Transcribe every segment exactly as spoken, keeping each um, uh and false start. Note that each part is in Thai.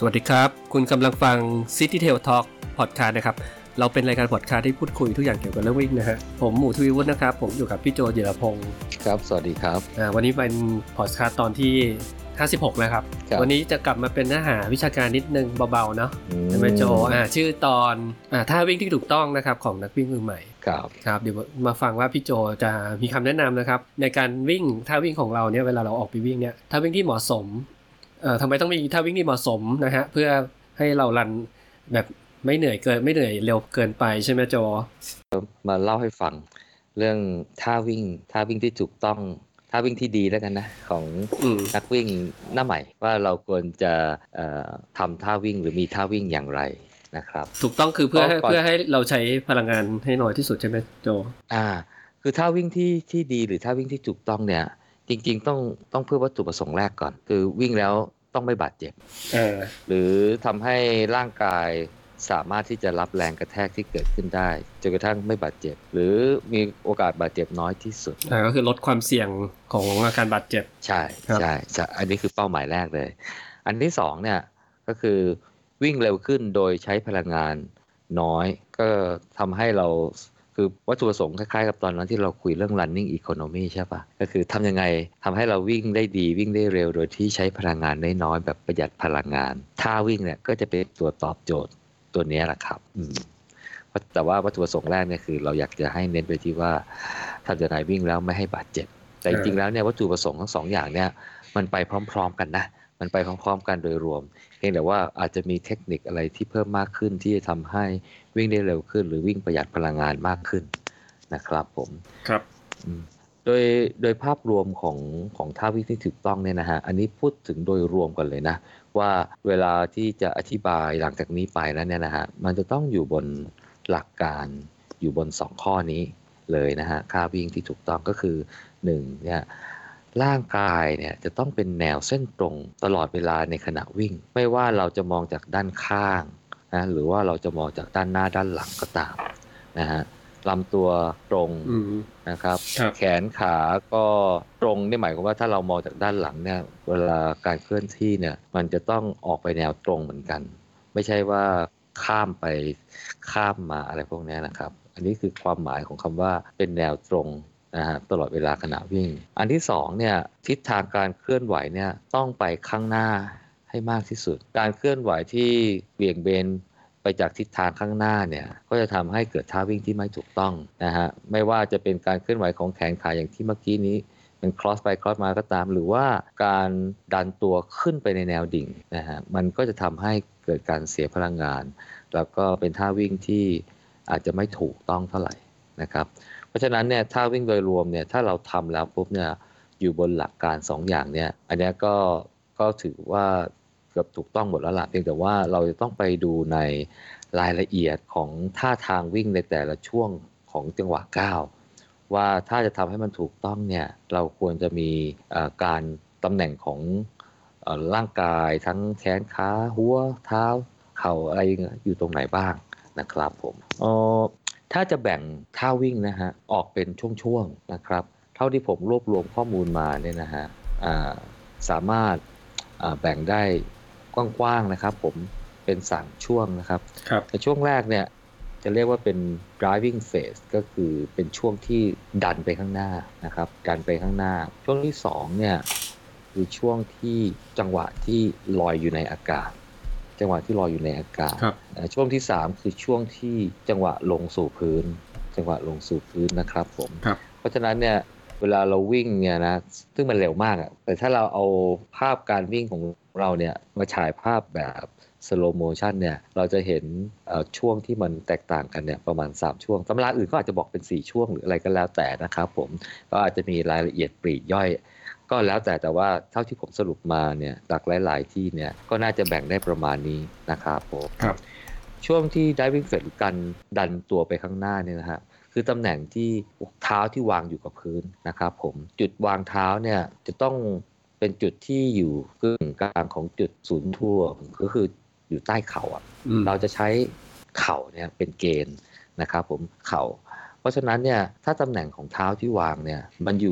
สวัสดีครับคุณกำลังฟัง City Tail Talk Podcast นะครับเราเป็นรายการพอดคาสต์ที่พูดคุยทุกอย่างเกี่ยวกับเรื่องวิ่งนะฮะผมหมูทวีวุฒินะครับผมอยู่กับพี่โจจิรพงศ์ครับสวัสดีครับอ่าวันนี้เป็นพอดคาสต์ตอนที่ห้าสิบหกนะครับวันนี้จะกลับมาเป็นเนื้อหาวิชาการนิดนึงเบาๆเนาะใช่ไหมโจอ่าชื่อตอนอ่าท่าวิ่งที่ถูกต้องนะครับของนักวิ่งมือใหม่ครับครับเดี๋ยวมาฟังว่าพี่โจจะมีคำแนะนำนะครับในการวิ่งท่าวิ่งของเราเนี่ยเวลาเราออกไปวิ่งเนี่ยท่าวิ่งที่เหมาะสมเอ่อทำไมต้องมีท่าวิ่งที่เหมาะสมนะฮะเพื่อให้เรารันแบบไม่เหนื่อยเกินไม่เหนื่อยเร็วเกินไปใช่ไหมโจมาเล่าให้ฟังเรื่องท่าวิ่งท่าวิ่งที่ถูกต้องท่าวิ่งที่ดีแล้วกันนะของนักวิ่งหน้าใหม่ว่าเราควรจะเอ่อทำท่าวิ่งหรือมีท่าวิ่งอย่างไรนะครับถูกต้องคือเพื่อให้เพื่อให้เราใช้พลังงานให้น้อยที่สุดใช่ไหมโจอ่าคือท่าวิ่งที่ที่ดีหรือท่าวิ่งที่ถูกต้องเนี่ยจริงๆต้องต้องเพื่อวัตถุประสงค์แรกก่อนคือวิ่งแล้วต้องไม่บาดเจ็บหรือทำให้ร่างกายสามารถที่จะรับแรงกระแทกที่เกิดขึ้นได้จนกระทั่งไม่บาดเจ็บหรือมีโอกาสบาดเจ็บน้อยที่สุดอ่าก็คือลดความเสี่ยงของอาการบาดเจ็บใช่ใช่ใช่อันนี้คือเป้าหมายแรกเลยอันที่สองเนี่ยก็คือวิ่งเร็วขึ้นโดยใช้พลังงานน้อยก็ทำให้เราคือวัตถุประสงค์คล้ายๆกับตอนนั้นที่เราคุยเรื่อง running economy ใช่ปะก็คือทำยังไงทำให้เราวิ่งได้ดีวิ่งได้เร็วโดยที่ใช้พลังงานน้อยๆแบบประหยัดพลังงานท่าวิ่งเนี่ยก็จะเป็นตัวตอบโจทย์ตัวนี้แหละครับอืมแต่ว่าวัตถุประสงค์แรกเนี่ยคือเราอยากจะให้เน้นไปที่ว่าทำยังไงวิ่งแล้วไม่ให้บาดเจ็บแต่จริงๆแล้วเนี่ยวัตถุประสงค์ทั้งสองอย่างเนี่ยมันไปพร้อมๆกันนะมันไปพร้อมๆกันโดยรวมเพียงแต่ว่าอาจจะมีเทคนิคอะไรที่เพิ่มมากขึ้นที่จะทำให้วิ่งได้เร็วขึ้นหรือวิ่งประหยัดพลังงานมากขึ้นนะครับผมครับโดยโดยภาพรวมของของท่าวิ่งที่ถูกต้องเนี่ยนะฮะอันนี้พูดถึงโดยรวมก่อนเลยนะว่าเวลาที่จะอธิบายหลังจากนี้ไปแล้วเนี่ยนะฮะมันจะต้องอยู่บนหลักการอยู่บนสองข้อนี้เลยนะฮะท่าวิ่งที่ถูกต้องก็คือหนึ่งเนี่ยร่างกายเนี่ยจะต้องเป็นแนวเส้นตรงตลอดเวลาในขณะวิ่งไม่ว่าเราจะมองจากด้านข้างนะหรือว่าเราจะมองจากด้านหน้าด้านหลังก็ตามนะฮะลำตัวตรงนะครับแขนขาก็ตรงนี่หมายความว่าถ้าเรามองจากด้านหลังเนี่ยเวลาการเคลื่อนที่เนี่ยมันจะต้องออกไปแนวตรงเหมือนกันไม่ใช่ว่าข้ามไปข้ามมาอะไรพวกนี้นะครับอันนี้คือความหมายของคำว่าเป็นแนวตรงนะฮะตลอดเวลาขณะวิ่งอันที่สองเนี่ยทิศทางการเคลื่อนไหวเนี่ยต้องไปข้างหน้าให้มากที่สุดการเคลื่อนไหวที่เบี่ยงเบนไปจากทิศทางข้างหน้าเนี่ยก็จะทำให้เกิดท่าวิ่งที่ไม่ถูกต้องนะฮะไม่ว่าจะเป็นการเคลื่อนไหวของแขนขาอย่างที่เมื่อกี้นี้เป็น cross ไป cross มาก็ตามหรือว่าการดันตัวขึ้นไปในแนวดิ่งนะฮะมันก็จะทำให้เกิดการเสียพลังงานแล้วก็เป็นท่าวิ่งที่อาจจะไม่ถูกต้องเท่าไหร่นะครับเพราะฉะนั้นเนี่ยท่าวิ่งโดยรวมเนี่ยถ้าเราทำแล้วปุ๊บเนี่ยอยู่บนหลักการสองอย่างเนี่ยอันนี้ก็ก็ถือว่าเกือบถูกต้องหมดแล้วล่ะเพียงแต่ว่าเราจะต้องไปดูในรายละเอียดของท่าทางวิ่งในแต่ละช่วงของจังหวะก้าวว่าถ้าจะทำให้มันถูกต้องเนี่ยเราควรจะมีการตำแหน่งของร่างกายทั้งแขนขาหัวเท้าเข่าอะไรอยู่ตรงไหนบ้างนะครับผมเอ่อถ้าจะแบ่งท่าวิ่งนะฮะออกเป็นช่วงๆนะครับเท่าที่ผมรวบรวมข้อมูลมาเนี่ยนะฮะสามารถแบ่งได้กว้างๆนะครับผมเป็นสามช่วงนะครับในช่วงแรกเนี่ยจะเรียกว่าเป็น driving phase ก็คือเป็นช่วงที่ดันไปข้างหน้านะครับดันไปข้างหน้าช่วงที่สองเนี่ยคือช่วงที่จังหวะที่ลอยอยู่ในอากาศจังหวะที่ลอยอยู่ในอากาศช่วงที่สามคือช่วงที่จังหวะลงสู่พื้นจังหวะลงสู่พื้นนะครับผมเพราะฉะนั้นเนี่ยเวลาเราวิ่งเนี่ยนะซึ่งมันเร็วมากอ่ะแต่ถ้าเราเอาภาพการวิ่งของเราเนี่ยมาฉายภาพแบบslow motion เนี่ยเราจะเห็นช่วงที่มันแตกต่างกันเนี่ยประมาณสามช่วงตำราอื่นก็อาจจะบอกเป็นสี่ช่วงหรืออะไรก็แล้วแต่นะครับผมก็อาจจะมีรายละเอียดปลีกย่อยก็แล้วแต่แต่ว่าเท่าที่ผมสรุปมาเนี่ยจากหลายๆที่เนี่ยก็น่าจะแบ่งได้ประมาณนี้นะครับผมครับช่วงที่ diving phase หรือการดันตัวไปข้างหน้าเนี่ยนะฮะคือตำแหน่งที่เท้าที่วางอยู่กับพื้นนะครับผมจุดวางเท้าเนี่ยจะต้องเป็นจุดที่อยู่กึ่งกลางของจุดศูนย์ถ่วงก็คืออยู่ใต้เข่าอ่ะเราจะใช้เข่าเนี่ยเป็นเกณฑ์นะครับผมเข่าเพราะฉะนั้นเนี่ยถ้าตำแหน่งของเท้าที่วางเนี่ยมันอยู่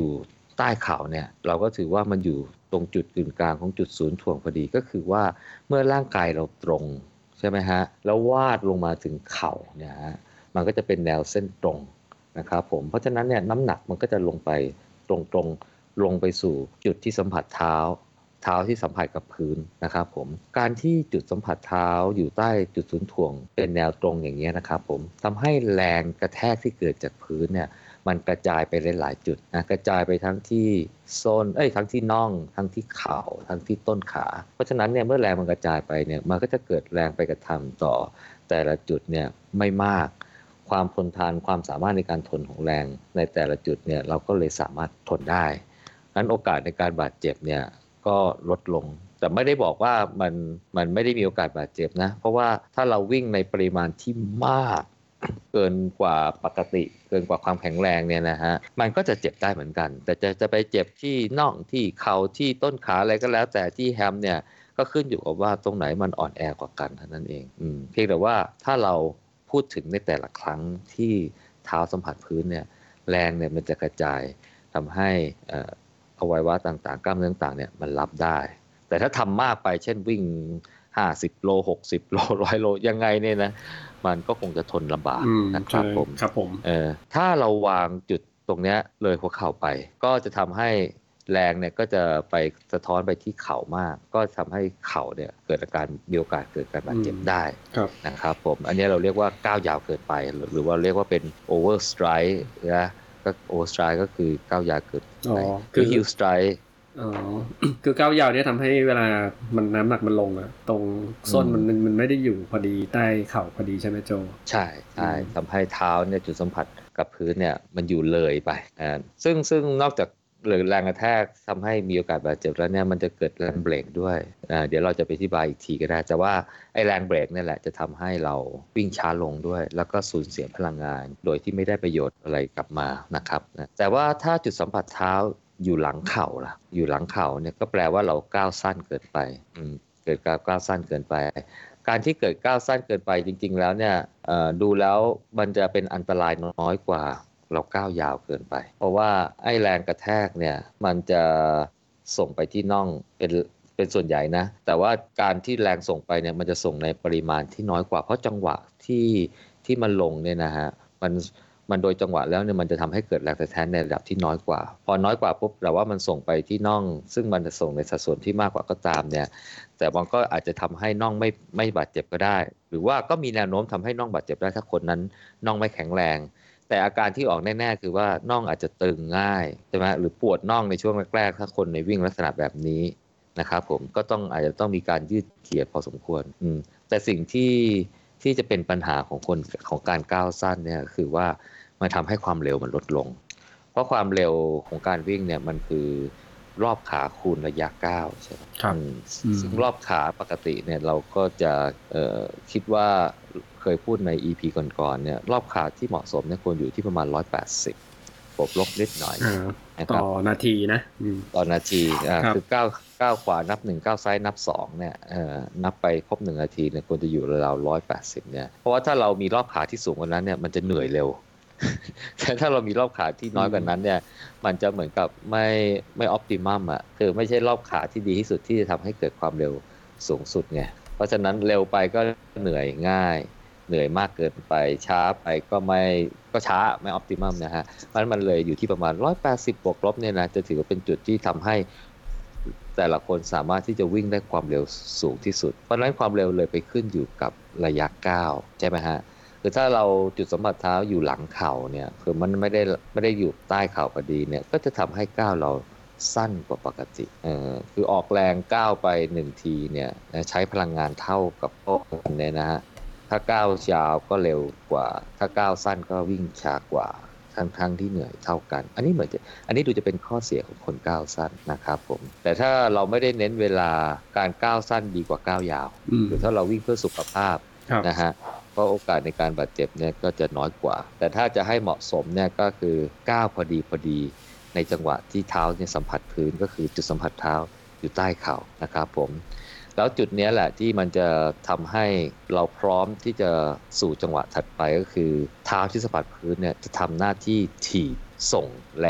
ใต้เข่าเนี่ยเราก็ถือว่ามันอยู่ตรงจุดกึ่งกลางของจุดศูนย์ถ่วงพอดีก็คือว่าเมื่อร่างกายเราตรงใช่ไหมฮะแล้ววาดลงมาถึงเข่าเนี่ยฮะมันก็จะเป็นแนวเส้นตรงนะครับผมเพราะฉะนั้นเนี่ยน้ำหนักมันก็จะลงไปตรงๆลงไปสู่จุดที่สัมผัสเท้าเท้าที่สัมผัสกับพื้นนะครับผมการที่จุดสัมผัสเท้าอยู่ใต้จุดศูนย์ถ่วงเป็นแนวตรงอย่างเงี้ยนะครับผมทำให้แรงกระแทกที่เกิดจากพื้นเนี่ยมันกระจายไปหลายๆจุดนะกระจายไปทั้งที่โซนเอ้ยทั้งที่น่องทั้งที่เข่าทั้งที่ต้นขาเพราะฉะนั้นเนี่ยเมื่อแรงมันกระจายไปเนี่ยมันก็จะเกิดแรงไปกระทำต่อแต่ละจุดเนี่ยไม่มากความทนทานความสามารถในการทนของแรงในแต่ละจุดเนี่ยเราก็เลยสามารถทนได้งั้นโอกาสในการบาดเจ็บเนี่ยก็ลดลงแต่ไม่ได้บอกว่ามันมันไม่ได้มีโอกาสบาดเจ็บนะเพราะว่าถ้าเราวิ่งในปริมาณที่มากเกินกว่าปกติเกินกว่าความแข็งแรงเนี่ยนะฮะมันก็จะเจ็บได้เหมือนกันแต่จะจะไปเจ็บที่น่องที่เข่าที่ต้นขาอะไรก็แล้วแต่ที่แฮมเนี่ยก็ขึ้นอยู่กับว่าตรงไหนมันอ่อนแอกว่ากันเท่านั้นเองอืมเพียงแต่ว่าถ้าเราพูดถึงในแต่ละครั้งที่เท้าสัมผัสพื้นเนี่ยแรงเนี่ยมันจะกระจายทำให้เอ่ออวัยวะต่างๆกล้ามเนื้อต่างๆเนี่ยมันรับได้แต่ถ้าทำมากไปเช่นวิ่งห้าสิบโลหกสิบโลร้อยโลยังไงเนี่ยนะมันก็คงจะทนลำบากนะครับผมครับผมเออถ้าเราวางจุดตรงเนี้ยเลยหัวเข่าไปก็จะทำให้แรงเนี่ยก็จะไปสะท้อนไปที่เข่ามากก็ทำให้เข่าเนี่ยเกิดอาการมีโอกาสเกิดการบาดเจ็บได้นะครับผมอันนี้เราเรียกว่าก้าวยาวเกินไปหรือว่าเรียกว่าเป็น over stride นะก็ over stride ก็คือก้าวยาวเกินไปคือ heel stride อ๋อคือก้าวยาวเนี่ยทำให้เวลามันน้ำหนักมันลงอะตรงส้นมันมันไม่ได้อยู่พอดีใต้เข่าพอดีใช่ไหมโจใช่ใช่ทำให้เท้าเนี่ยจุดสัมผัสกับพื้นเนี่ยมันอยู่เลยไปอ่าซึ่งซึ่งนอกจากหรือแรงกระแทกทำให้มีโอกาสบาดเจ็บแล้วเนี่ยมันจะเกิดแรงเบรกด้วยอ่าเดี๋ยวเราจะไปอธิบายอีกทีก็ได้แต่ว่าไอ้แรงเบรกนี่แหละจะทำให้เราวิ่งช้าลงด้วยแล้วก็สูญเสียพลังงานโดยที่ไม่ได้ประโยชน์อะไรกลับมานะครับแต่ว่าถ้าจุดสัมผัสเท้าอยู่หลังเข่าล่ะอยู่หลังเข่าเนี่ยก็แปลว่าเราก้าวสั้นเกินไปอืมเกิดการก้าวสั้นเกินไปการที่เกิดก้าวสั้นเกินไปจริงๆแล้วเนี่ยดูแล้วมันจะเป็นอันตรายน้อยกว่าเราก้าวยาวเกินไปเพราะว่าไอ้แรงกระแทกเนี่ยมันจะส่งไปที่น่องเป็นเป็นส่วนใหญ่นะแต่ว่าการที่แรงส่งไปเนี่ยมันจะส่งในปริมาณที่น้อยกว่าเพราะจังหวะที่ที่มันลงเนี่ยนะฮะมันมันโดยจังหวะแล้วเนี่ยมันจะทำให้เกิดแรงกระแทกในระดับที่น้อยกว่าพอน้อยกว่าปุ๊บแต่ว่ามันส่งไปที่น่องซึ่งมันจะส่งในสัดส่วนที่มากกว่าก็ตามเนี่ยแต่มันก็อาจจะทำให้น่องไม่ไม่บาดเจ็บก็ได้หรือว่าก็มีแนวโน้มทำให้น่องบาดเจ็บได้ถ้าคนนั้นน่องไม่แข็งแรงแต่อาการที่ออกแน่ๆคือว่าน่องอาจจะตึงง่ายใช่ไหมหรือปวดน่องในช่วงแรกๆถ้าคนในวิ่งลักษณะแบบนี้นะครับผมก็ต้องอาจจะต้องมีการยืดเหยียดพอสมควรอืมแต่สิ่งที่ที่จะเป็นปัญหาของคนของการก้าวสั้นเนี่ยคือว่ามันทำให้ความเร็วมันลดลงเพราะความเร็วของการวิ่งเนี่ยมันคือรอบขาคูณระยะก้าวใช่ไหมครับซึ่งรอบขาปกติเนี่ยเราก็จะเอ่อคิดว่าเคยพูดใน อี พี ก่อนๆเนี่ยรอบขาที่เหมาะสมเนี่ยควรอยู่ที่ประมาณหนึ่งร้อยแปดสิบบวกลบนิดหน่อยต่อนาทีนะต่อนาทีอ่าคือก้าวก้าวขวานับหนึ่งก้าวซ้ายนับสองเนี่ยเอ่อนับไปครบหนึ่งนาทีเนี่ยควรจะอยู่ราวๆหนึ่งร้อยแปดสิบเนี่ยเพราะว่าถ้าเรามีรอบขาที่สูงกว่านั้นเนี่ยมันจะเหนื่อยเร็วแต่ถ้าเรามีรอบขาที่น้อยกว่านั้นเนี่ยมันจะเหมือนกับไม่ไม่ออพติมัมอ่ะคือไม่ใช่รอบขาที่ดีที่สุดที่จะทำให้เกิดความเร็วสูงสุดไงเพราะฉะนั้นเร็วไปก็เหนื่อยง่ายเหนื่อยมากเกินไปช้าไปก็ไม่ก็ช้าไม่ออพติมัมนะฮะมันมันเลยอยู่ที่ประมาณหนึ่งร้อยแปดสิบบวกลบเนี่ยนะจะถือว่าเป็นจุดที่ทำให้แต่ละคนสามารถที่จะวิ่งได้ความเร็วสูงที่สุดเพราะฉะนั้นความเร็วเลยไปขึ้นอยู่กับระยะก้าวใช่ไหมฮะคือถ้าเราจุดสัมผัสเท้าอยู่หลังเข่าเนี่ยคือมันไม่ได้ไม่ได้อยู่ใต้เข่าพอดีเนี่ยก็จะทำให้ก้าวเราสั้นกว่าปกติเออคือออกแรงก้าวไปหนึ่งทีเนี่ยใช้พลังงานเท่ากับพวกกันเนี่ยนะฮะถ้าก้าวยาวก็เร็วกว่าถ้าก้าวสั้นก็วิ่งช้ากว่าทั้งทั้งที่เหนื่อยเท่ากันอันนี้เหมือนจะอันนี้ดูจะเป็นข้อเสียของคนก้าวสั้นนะครับผมแต่ถ้าเราไม่ได้เน้นเวลาการก้าวสั้นดีกว่าก้าวยาวหรือถ้าเราวิ่งเพื่อสุขภาพนะฮะก็โอกาสในการบาดเจ็บเนี่ยก็จะน้อยกว่าแต่ถ้าจะให้เหมาะสมเนี่ยก็คือก้าวพอดีพอดีในจังหวะที่เท้าเนี่ยสัมผัสพื้นก็คือจุดสัมผัสเท้าอยู่ใต้เข่านะครับผมแล้วจุดนี้แหละที่มันจะทำให้เราพร้อมที่จะสู่จังหวะถัดไปก็คือเท้าที่สัมผัสพื้นเนี่ยจะทำหน้าที่ถีบส่งแรง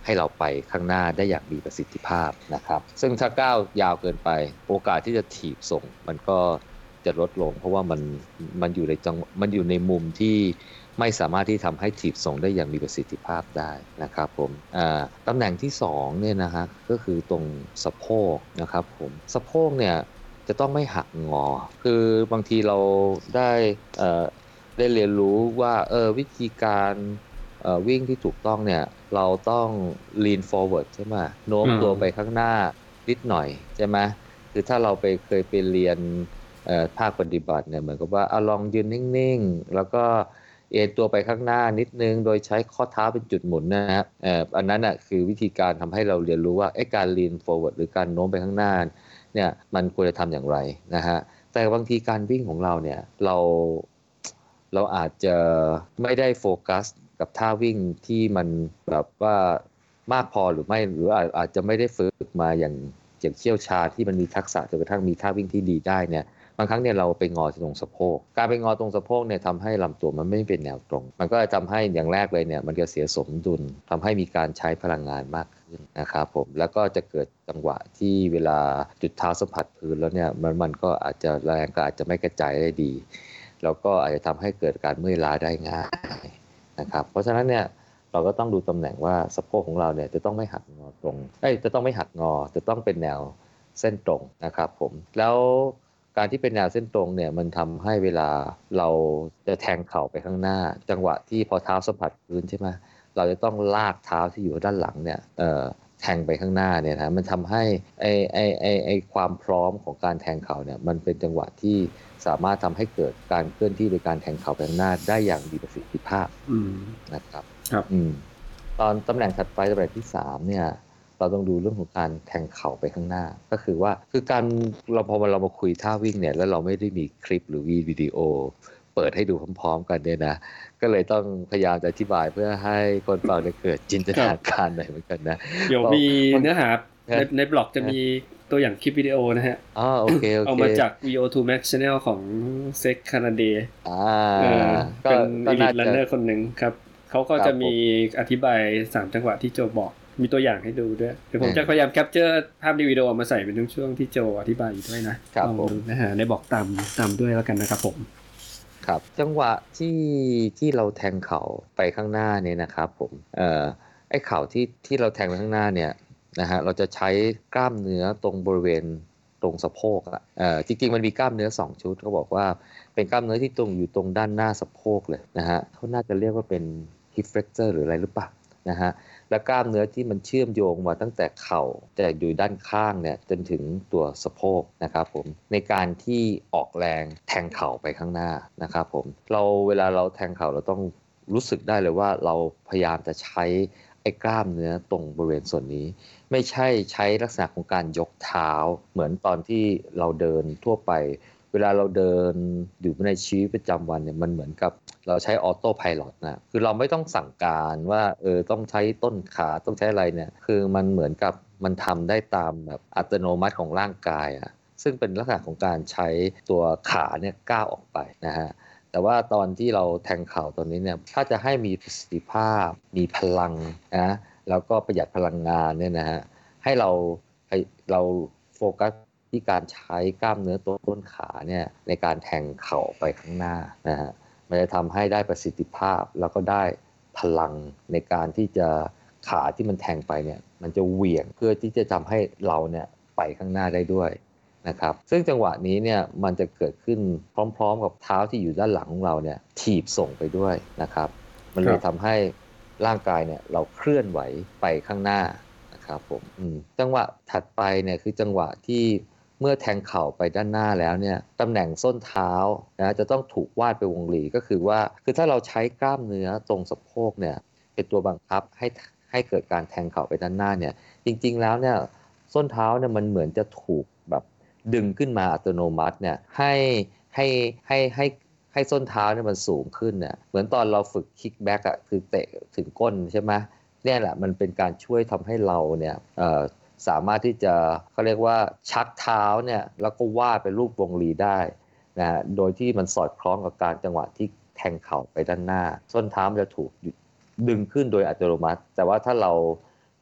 ให้เราไปข้างหน้าได้อย่างมีประสิทธิภาพนะครับซึ่งถ้าก้าวยาวเกินไปโอกาสที่จะถีบส่งมันก็จะลดลงเพราะว่ามันมันอยู่ในจังมันอยู่ในมุมที่ไม่สามารถที่ทำให้ถีบส่งได้อย่างมีประสิทธิภาพได้นะครับผมตำแหน่งที่สองเนี่ยนะฮะก็คือตรงสะโพกนะครับผมสะโพกเนี่ยจะต้องไม่หักงอคือบางทีเราได้ได้เรียนรู้ว่าเออวิธีการวิ่งที่ถูกต้องเนี่ยเราต้อง lean forward ใช่ไหมโน้มตัวไปข้างหน้านิดหน่อยใช่ไหมคือถ้าเราไปเคยไปเรียนภาคปฏิบัติเนี่ยเหมือนกับว่าเอาลองยืนนิ่งๆแล้วก็เอ็นตัวไปข้างหน้านิดนึงโดยใช้ข้อเท้าเป็นจุดหมุนนะฮะอันนั้นอ่ะคือวิธีการทำให้เราเรียนรู้ว่าไอ้การ lean forward หรือการโน้มไปข้างหน้าเนี่ยมันควรจะทำอย่างไรนะฮะแต่บางทีการวิ่งของเราเนี่ยเราเราอาจจะไม่ได้โฟกัสกับท่าวิ่งที่มันแบบว่ามากพอหรือไม่หรืออาจจะไม่ได้ฝึกมาอย่างอย่างเชี่ยวชาญที่มันมีทักษะจนกระทั่งมีท่าวิ่งที่ดีได้เนี่ยบางครั้งเนี่ยเราไปงอตรงสะโพกการไปงอตรงสะโพกเนี่ยทำให้ลำตัวมันไม่เป็นแนวตรงมันก็จะทำให้อย่างแรกเลยเนี่ยมันจะเสียสมดุลทำให้มีการใช้พลังงานมากขึ้นนะครับผมแล้วก็จะเกิดจังหวะที่เวลาจุดเท้าสัมผัสพื้นแล้วเนี่ยมันมันก็อาจจะแรงก็อาจจะไม่กระจายได้ดีแล้วก็อาจจะทำให้เกิดการเมื่อยล้าได้ง่ายนะครับเพราะฉะนั้นเนี่ยเราก็ต้องดูตำแหน่งว่าสะโพกของเราเนี่ยจะต้องไม่หักงอตรงเอ้ยจะต้องไม่หักงอจะต้องเป็นแนวเส้นตรงนะครับผมแล้วการที่เป็นแนวเส้นตรงเนี่ยมันทำให้เวลาเราจะแทงเข่าไปข้างหน้าจังหวะที่พอเท้าสัมผัสพื้นใช่ไหมเราจะต้องลากเท้าที่อยู่ด้านหลังเนี่ยเอ่อแทงไปข้างหน้าเนี่ยนะมันทำให้ไอ้ไอ้ไอ้ไอ้ความพร้อมของการแทงเข่าเนี่ยมันเป็นจังหวะที่สามารถทำให้เกิดการเคลื่อนที่โดยการแทงเข่าไปข้างหน้าได้อย่างมีประสิทธิภาพนะครับครับอืมตอนตำแหน่งถัดไปตำแหน่งที่สามเนี่ยเราต้องดูเรื่องของการแทงเข่าไปข้างหน้าก็คือว่าคือการเราพอเรามาคุยท่าวิ่งเนี่ยแล้วเราไม่ได้มีคลิปหรือวิดีโอเปิดให้ดูพร้อมๆกันเนี่ยนะก็เลยต้องพยายามจะอธิบายเพื่อให้คนฟังได้เกิดจินตนาการหน่อยเหมือนกันนะเดี๋ยวมีเนื้อหาในในบล็อกจะมีตัวอย่างคลิปวิดีโอนะฮะอ๋อโอเคโอเคเอามาจาก วี โอ ทู Max Channel ของเซ็กคานาเดย์อ่าเป็น Elite Runner คนหนึ่งครับเขาก็จะมีอธิบายสามจังหวะที่โจบอกมีตัวอย่างให้ดูด้วยเดี๋ยวผมจะพยายามแคปเจอร์ภาพในวิดีโอมาใส่เป็นช่วงๆที่โจอธิบายอยู่ด้วยนะลองดูนะฮะในบอกตามตามด้วยแล้วกันนะครับผมครับจังหวะที่ที่เราแทงเข่าไปข้างหน้าเนี่ยนะครับผมเอ่อไอ้เข่าที่ที่เราแทงไปข้างหน้าเนี่ยนะฮะเราจะใช้กล้ามเนื้อตรงบริเวณตรงสะโพกอ่ะเอ่อจริงๆมันมีกล้ามเนื้อสองชุดเขาบอกว่าเป็นกล้ามเนื้อที่ตรงอยู่ตรงด้านหน้าสะโพกเลยนะฮะเขาน่าจะเรียกว่าเป็น hip flexor หรืออะไรหรือเปล่านะฮะและกล้ามเนื้อที่มันเชื่อมโยงมาตั้งแต่เข่าจะอยู่ด้านข้างเนี่ยจนถึงตัวสะโพกนะครับผมในการที่ออกแรงแทงเข่าไปข้างหน้านะครับผมเราเวลาเราแทงเข่าเราต้องรู้สึกได้เลยว่าเราพยายามจะใช้ไอ้กล้ามเนื้อตรงบริเวณส่วนนี้ไม่ใช่ใช้ลักษณะของการยกเท้าเหมือนตอนที่เราเดินทั่วไปเวลาเราเดินอยู่ในชีวิตประจำวันเนี่ยมันเหมือนกับเราใช้ออโต้ไพลอตนะคือเราไม่ต้องสั่งการว่าเออต้องใช้ต้นขาต้องใช้อะไรเนี่ยคือมันเหมือนกับมันทำได้ตามแบบอัตโนมัติของร่างกายอ่ะซึ่งเป็นลักษณะของการใช้ตัวขาเนี่ยก้าวออกไปนะฮะแต่ว่าตอนที่เราแทงเข่าตอนนี้เนี่ยถ้าจะให้มีประสิทธิภาพมีพลังนะแล้วก็ประหยัดพลังงานเนี่ยนะฮะให้เราให้เราโฟกัสที่การใช้กล้ามเนื้อตัวต้นขาเนี่ยในการแทงเข่าไปข้างหน้านะฮะมันจะทำให้ได้ประสิทธิภาพแล้วก็ได้พลังในการที่จะขาที่มันแทงไปเนี่ยมันจะเหวี่ยงเพื่อที่จะทำให้เราเนี่ยไปข้างหน้าได้ด้วยนะครับซึ่งจังหวะนี้เนี่ยมันจะเกิดขึ้นพร้อมๆกับเท้าที่อยู่ด้านหลังของเราเนี่ยถีบส่งไปด้วยนะครับมันเลยทำให้ร่างกายเนี่ยเราเคลื่อนไหวไปข้างหน้านะครับผมจังหวะถัดไปเนี่ยคือจังหวะที่เมื่อแทงเข่าไปด้านหน้าแล้วเนี่ยตำแหน่งส้นเท้านะจะต้องถูกวาดไปวงรีก็คือว่าคือถ้าเราใช้กล้ามเนื้อตรงสะโพกเนี่ยเป็นตัวบังคับให้ให้เกิดการแทงเข่าไปด้านหน้าเนี่ยจริงๆแล้วเนี่ยส้นเท้าเนี่ยมันเหมือนจะถูกแบบดึงขึ้นมาอัตโนมัติเนี่ยให้ให้ให้ให้ให้ส้นเท้าเนี่ยมันสูงขึ้นเนี่ยเหมือนตอนเราฝึกคิกแบ็กอะคือเตะถึงก้นใช่ไหมเนี่ยแหละมันเป็นการช่วยทำให้เราเนี่ยเอ่อสามารถที่จะเขาเรียกว่าชักเท้าเนี่ยแล้วก็วาดเป็นรูปวงรีได้นะฮะโดยที่มันสอดคล้องกับการจังหวะที่แทงเข่าไปด้านหน้าส้นเท้ามันจะถูกดึงขึ้นโดยอัตโนมัติแต่ว่าถ้าเรา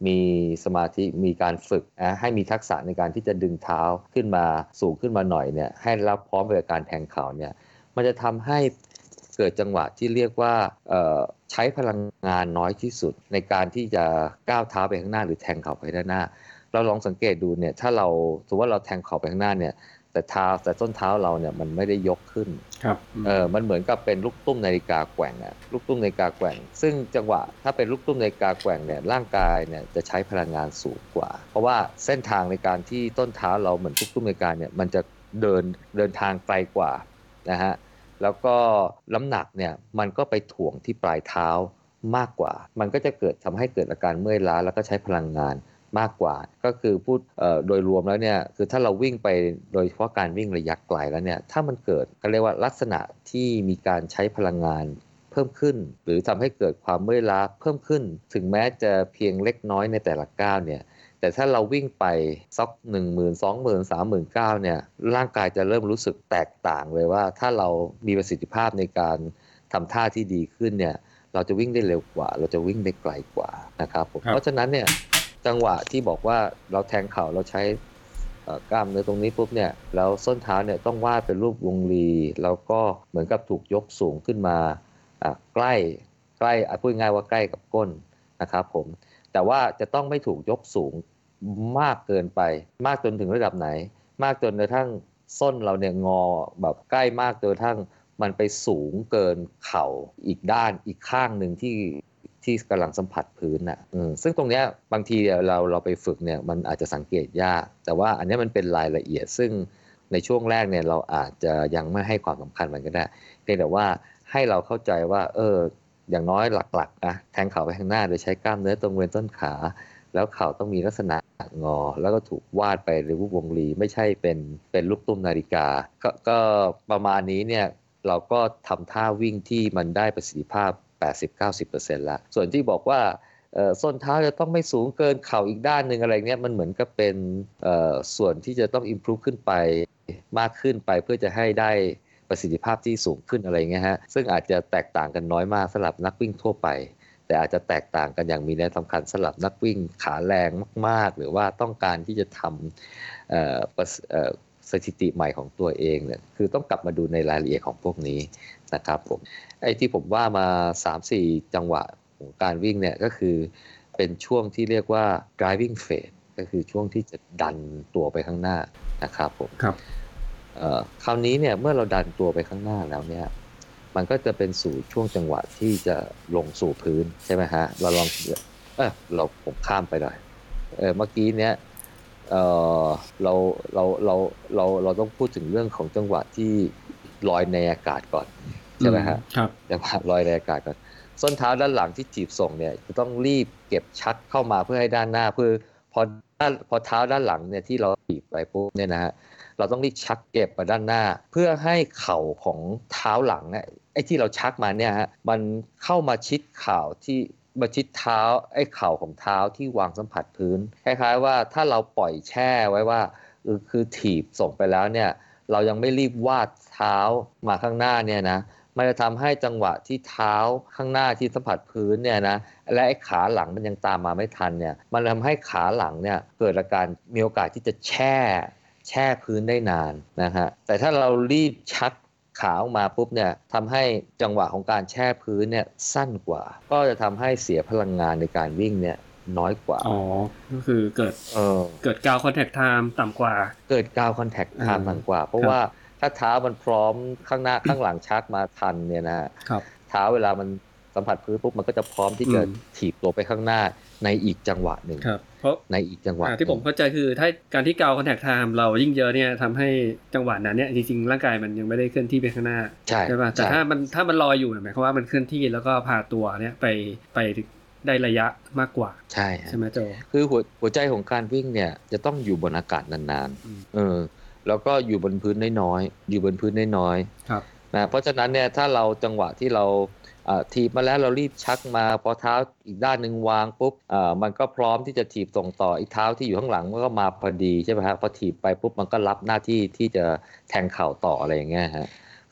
มีสมาธิมีการฝึกนะให้มีทักษะในการที่จะดึงเท้าขึ้นมาสูงขึ้นมาหน่อยเนี่ยให้รับพร้อมไปกับการแทงเข่าเนี่ยมันจะทำให้เกิดจังหวะที่เรียกว่าใช้พลังงานน้อยที่สุดในการที่จะก้าวเท้าไปข้างหน้าหรือแทงเข่าไปด้านหน้าเราลองสังเกตดูเนี่ยถ้าเราสมมติว่าเราแทงเข่าไปข้างหน้าเนี่ยแต่เท้าแต่ต้นเท้าเราเนี่ยมันไม่ได้ยกขึ้นครับเออมันเหมือนกับเป็นลูกตุ้มนาฬิกาแกว่งอะลูกตุ้มนาฬิกาแกว่งซึ่งจังหวะถ้าเป็นลูกตุ้มนาฬิกาแกว่งเนี่ยร่างกายเนี่ยจะใช้พลังงานสูงกว่าเพราะว่าเส้นทางในการที่ต้นเท้าเราเหมือนลูกตุ้มนาฬิกาเนี่ยมันจะเดินเดินทางไกลกว่านะฮะแล้วก็น้ำหนักเนี่ยมันก็ไปถ่วงที่ปลายเท้ามากกว่ามันก็จะเกิดทำให้เกิดอาการเมื่อยล้าแล้วก็ใช้พลังงานมากกว่าก็คือพูดโดยรวมแล้วเนี่ยคือถ้าเราวิ่งไปโดยเฉพาะการวิ่งระยะไกลแล้วเนี่ยถ้ามันเกิดก็เรียกว่าลักษณะที่มีการใช้พลังงานเพิ่มขึ้นหรือทำให้เกิดความเมื่อยล้าเพิ่มขึ้นถึงแม้จะเพียงเล็กน้อยในแต่ละก้าวเนี่ยแต่ถ้าเราวิ่งไปสักหนึ่งหมื่นสองหมื่นสามหมื่นเก้าเนี่ยร่างกายจะเริ่มรู้สึกแตกต่างเลยว่าถ้าเรามีประสิทธิภาพในการทำท่าที่ดีขึ้นเนี่ยเราจะวิ่งได้เร็วกว่าเราจะวิ่งได้ไกลกว่านะครับผมเพราะฉะนั้นเนี่ยจังหวะที่บอกว่าเราแทงเข่าเราใช้กล้ามเนื้อตรงนี้ปุ๊บเนี่ยแล้วส้นเท้าเนี่ยต้องวาดเป็นรูปวงรีแล้วก็เหมือนกับถูกยกสูงขึ้นมาใกล้ใกล้พูดง่ายว่าใกล้กับก้นนะครับผมแต่ว่าจะต้องไม่ถูกยกสูงมากเกินไปมากจนถึงระดับไหนมากจนกระทั่งส้นเราเนี่ยงอแบบใกล้มากจนกระทั่งมันไปสูงเกินเข่าอีกด้านอีกข้างหนึ่งที่ที่กำลังสัมผัสพื้นน่ะซึ่งตรงนี้บางทีเราเราไปฝึกเนี่ยมันอาจจะสังเกตยากแต่ว่าอันนี้มันเป็นรายละเอียดซึ่งในช่วงแรกเนี่ยเราอาจจะยังไม่ให้ความสำคัญมันก็ได้เพียงแต่ว่าให้เราเข้าใจว่าเอออย่างน้อยหลักๆนะแทงเข่าไปข้างหน้าโดยใช้กล้ามเนื้อตรงบริเวณต้นขาแล้วเข่าต้องมีลักษณะงอแล้วก็ถูกวาดไปในรูปวงรีไม่ใช่เป็นเป็นลูกตุ้มนาฬิกาก็ก็ประมาณนี้เนี่ยเราก็ทำท่าวิ่งที่มันได้ประสิทธิภาพ แปดสิบถึงเก้าสิบเปอร์เซ็นต์ แล้วส่วนที่บอกว่าส้นเท้าจะต้องไม่สูงเกินเข่าอีกด้านหนึ่งอะไรเงี้ยมันเหมือนกับเป็นส่วนที่จะต้อง improve ขึ้นไปมากขึ้นไปเพื่อจะให้ได้ประสิทธิภาพที่สูงขึ้นอะไรเงี้ยฮะซึ่งอาจจะแตกต่างกันน้อยมากสำหรับนักวิ่งทั่วไปแต่อาจจะแตกต่างกันอย่างมีนัยสำคัญสำหรับนักวิ่งขาแรงมากๆหรือว่าต้องการที่จะทำสถิติใหม่ของตัวเองเนี่ยคือต้องกลับมาดูในรายละเอียดของพวกนี้นะครับผมไอ้ที่ผมว่ามา สามสี่ จังหวะของการวิ่งเนี่ยก็คือเป็นช่วงที่เรียกว่า driving phase ก็คือช่วงที่จะดันตัวไปข้างหน้านะครับผมครับคราวนี้เนี่ยเมื่อเราดันตัวไปข้างหน้าแล้วเนี่ยมันก็จะเป็นสู่ช่วงจังหวะที่จะลงสู่พื้นใช่ไหมฮะเราลองเออเราผมข้ามไปหน่อยเออเมื่อกี้เนี้ยเออเราเราเราเราเราต้องพูดถึงเรื่องของจังหวะที่ลอยในอากาศก่อนใช่ไหมฮะครับจังหวะลอยในอากาศก่อนส้นเท้าด้านหลังที่จีบส่งเนี่ยจะต้องรีบเก็บชักเข้ามาเพื่อให้ด้านหน้าเพื่อพอพอเท้าด้านหลังเนี่ยที่เราจีบไปปุ๊บเนี่ยนะฮะเราต้องรีบชักเก็บมาด้านหน้าเพื่อให้เข่าของเท้าหลังเนี่ยไอ้ที่เราชักมาเนี่ยฮะมันเข้ามาชิดเข่าที่มาชิดเท้าไอ้เข่าของเท้าที่วางสัมผัสพื้นคล้ายๆว่าถ้าเราปล่อยแช่ไว้ว่าคือถีบส่งไปแล้วเนี่ยเรายังไม่รีบวาดเท้ามาข้างหน้าเนี่ยนะมันจะทำให้จังหวะที่เท้าข้างหน้าที่สัมผัสพื้นเนี่ยนะและไอ้ขาหลังมันยังตามมาไม่ทันเนี่ยมันทำให้ขาหลังเนี่ยเกิดอาการมีโอกาสที่จะแช่แช่พื้นได้นานนะฮะแต่ถ้าเรารีบชักขาออกมาปุ๊บเนี่ยทำให้จังหวะของการแช่พื้นเนี่ยสั้นกว่าก็จะทำให้เสียพลังงานในการวิ่งเนี่ยน้อยกว่าอ๋อก็คือเกิดเออเกิดกาวคอนแทคไทม์ต่ำกว่าเกิดกาวคอนแทคไทม์ต่ำกว่าเพราะว่าถ้าเท้ามันพร้อมข้างหน้าข้างหลังชักมาทันเนี่ยนะครับเท้าเวลามันสัมผัสพื้นปุ๊บมันก็จะพร้อมที่จะถีบตัวไปข้างหน้าในอีกจังหวะหนึ่งเพราะในอีกจังหวะที่ผมเข้าใจคือถ้าการที่กาวคอนแทคไทม์เรายิ่งเยอะเนี่ยทำให้จังหวะนั้นเนี่ยจริงๆร่างกายมันยังไม่ได้เคลื่อนที่ไปข้างหน้าใช่ใช่ป่ะแต่ถ้ามันถ้ามันลอยอยู่หมายความว่ามันเคลื่อนที่แล้วก็พาตัวเนี่ยไปไปได้ระยะมากกว่าใช่ใช่ไหมโจคือหัวหัวใจของการวิ่งเนี่ยจะต้องอยู่บนอากาศนานๆเออแล้วก็อยู่บนพื้นน้อยๆอยู่บนพื้นน้อยๆครับนะเพราะฉะนั้นเนี่ยถ้าเราจังหวะที่เราถีบมาแล้วเรารีบชักมาพอเท้าอีกด้านหนึ่งวางปุ๊บมันก็พร้อมที่จะถีบส่งต่ออีกเท้าที่อยู่ข้างหลังมันก็มาพอดีใช่ไหมครับพอถีบไปปุ๊บมันก็รับหน้าที่ที่จะแทงเข่าต่ออะไรอย่างเงี้ยฮะค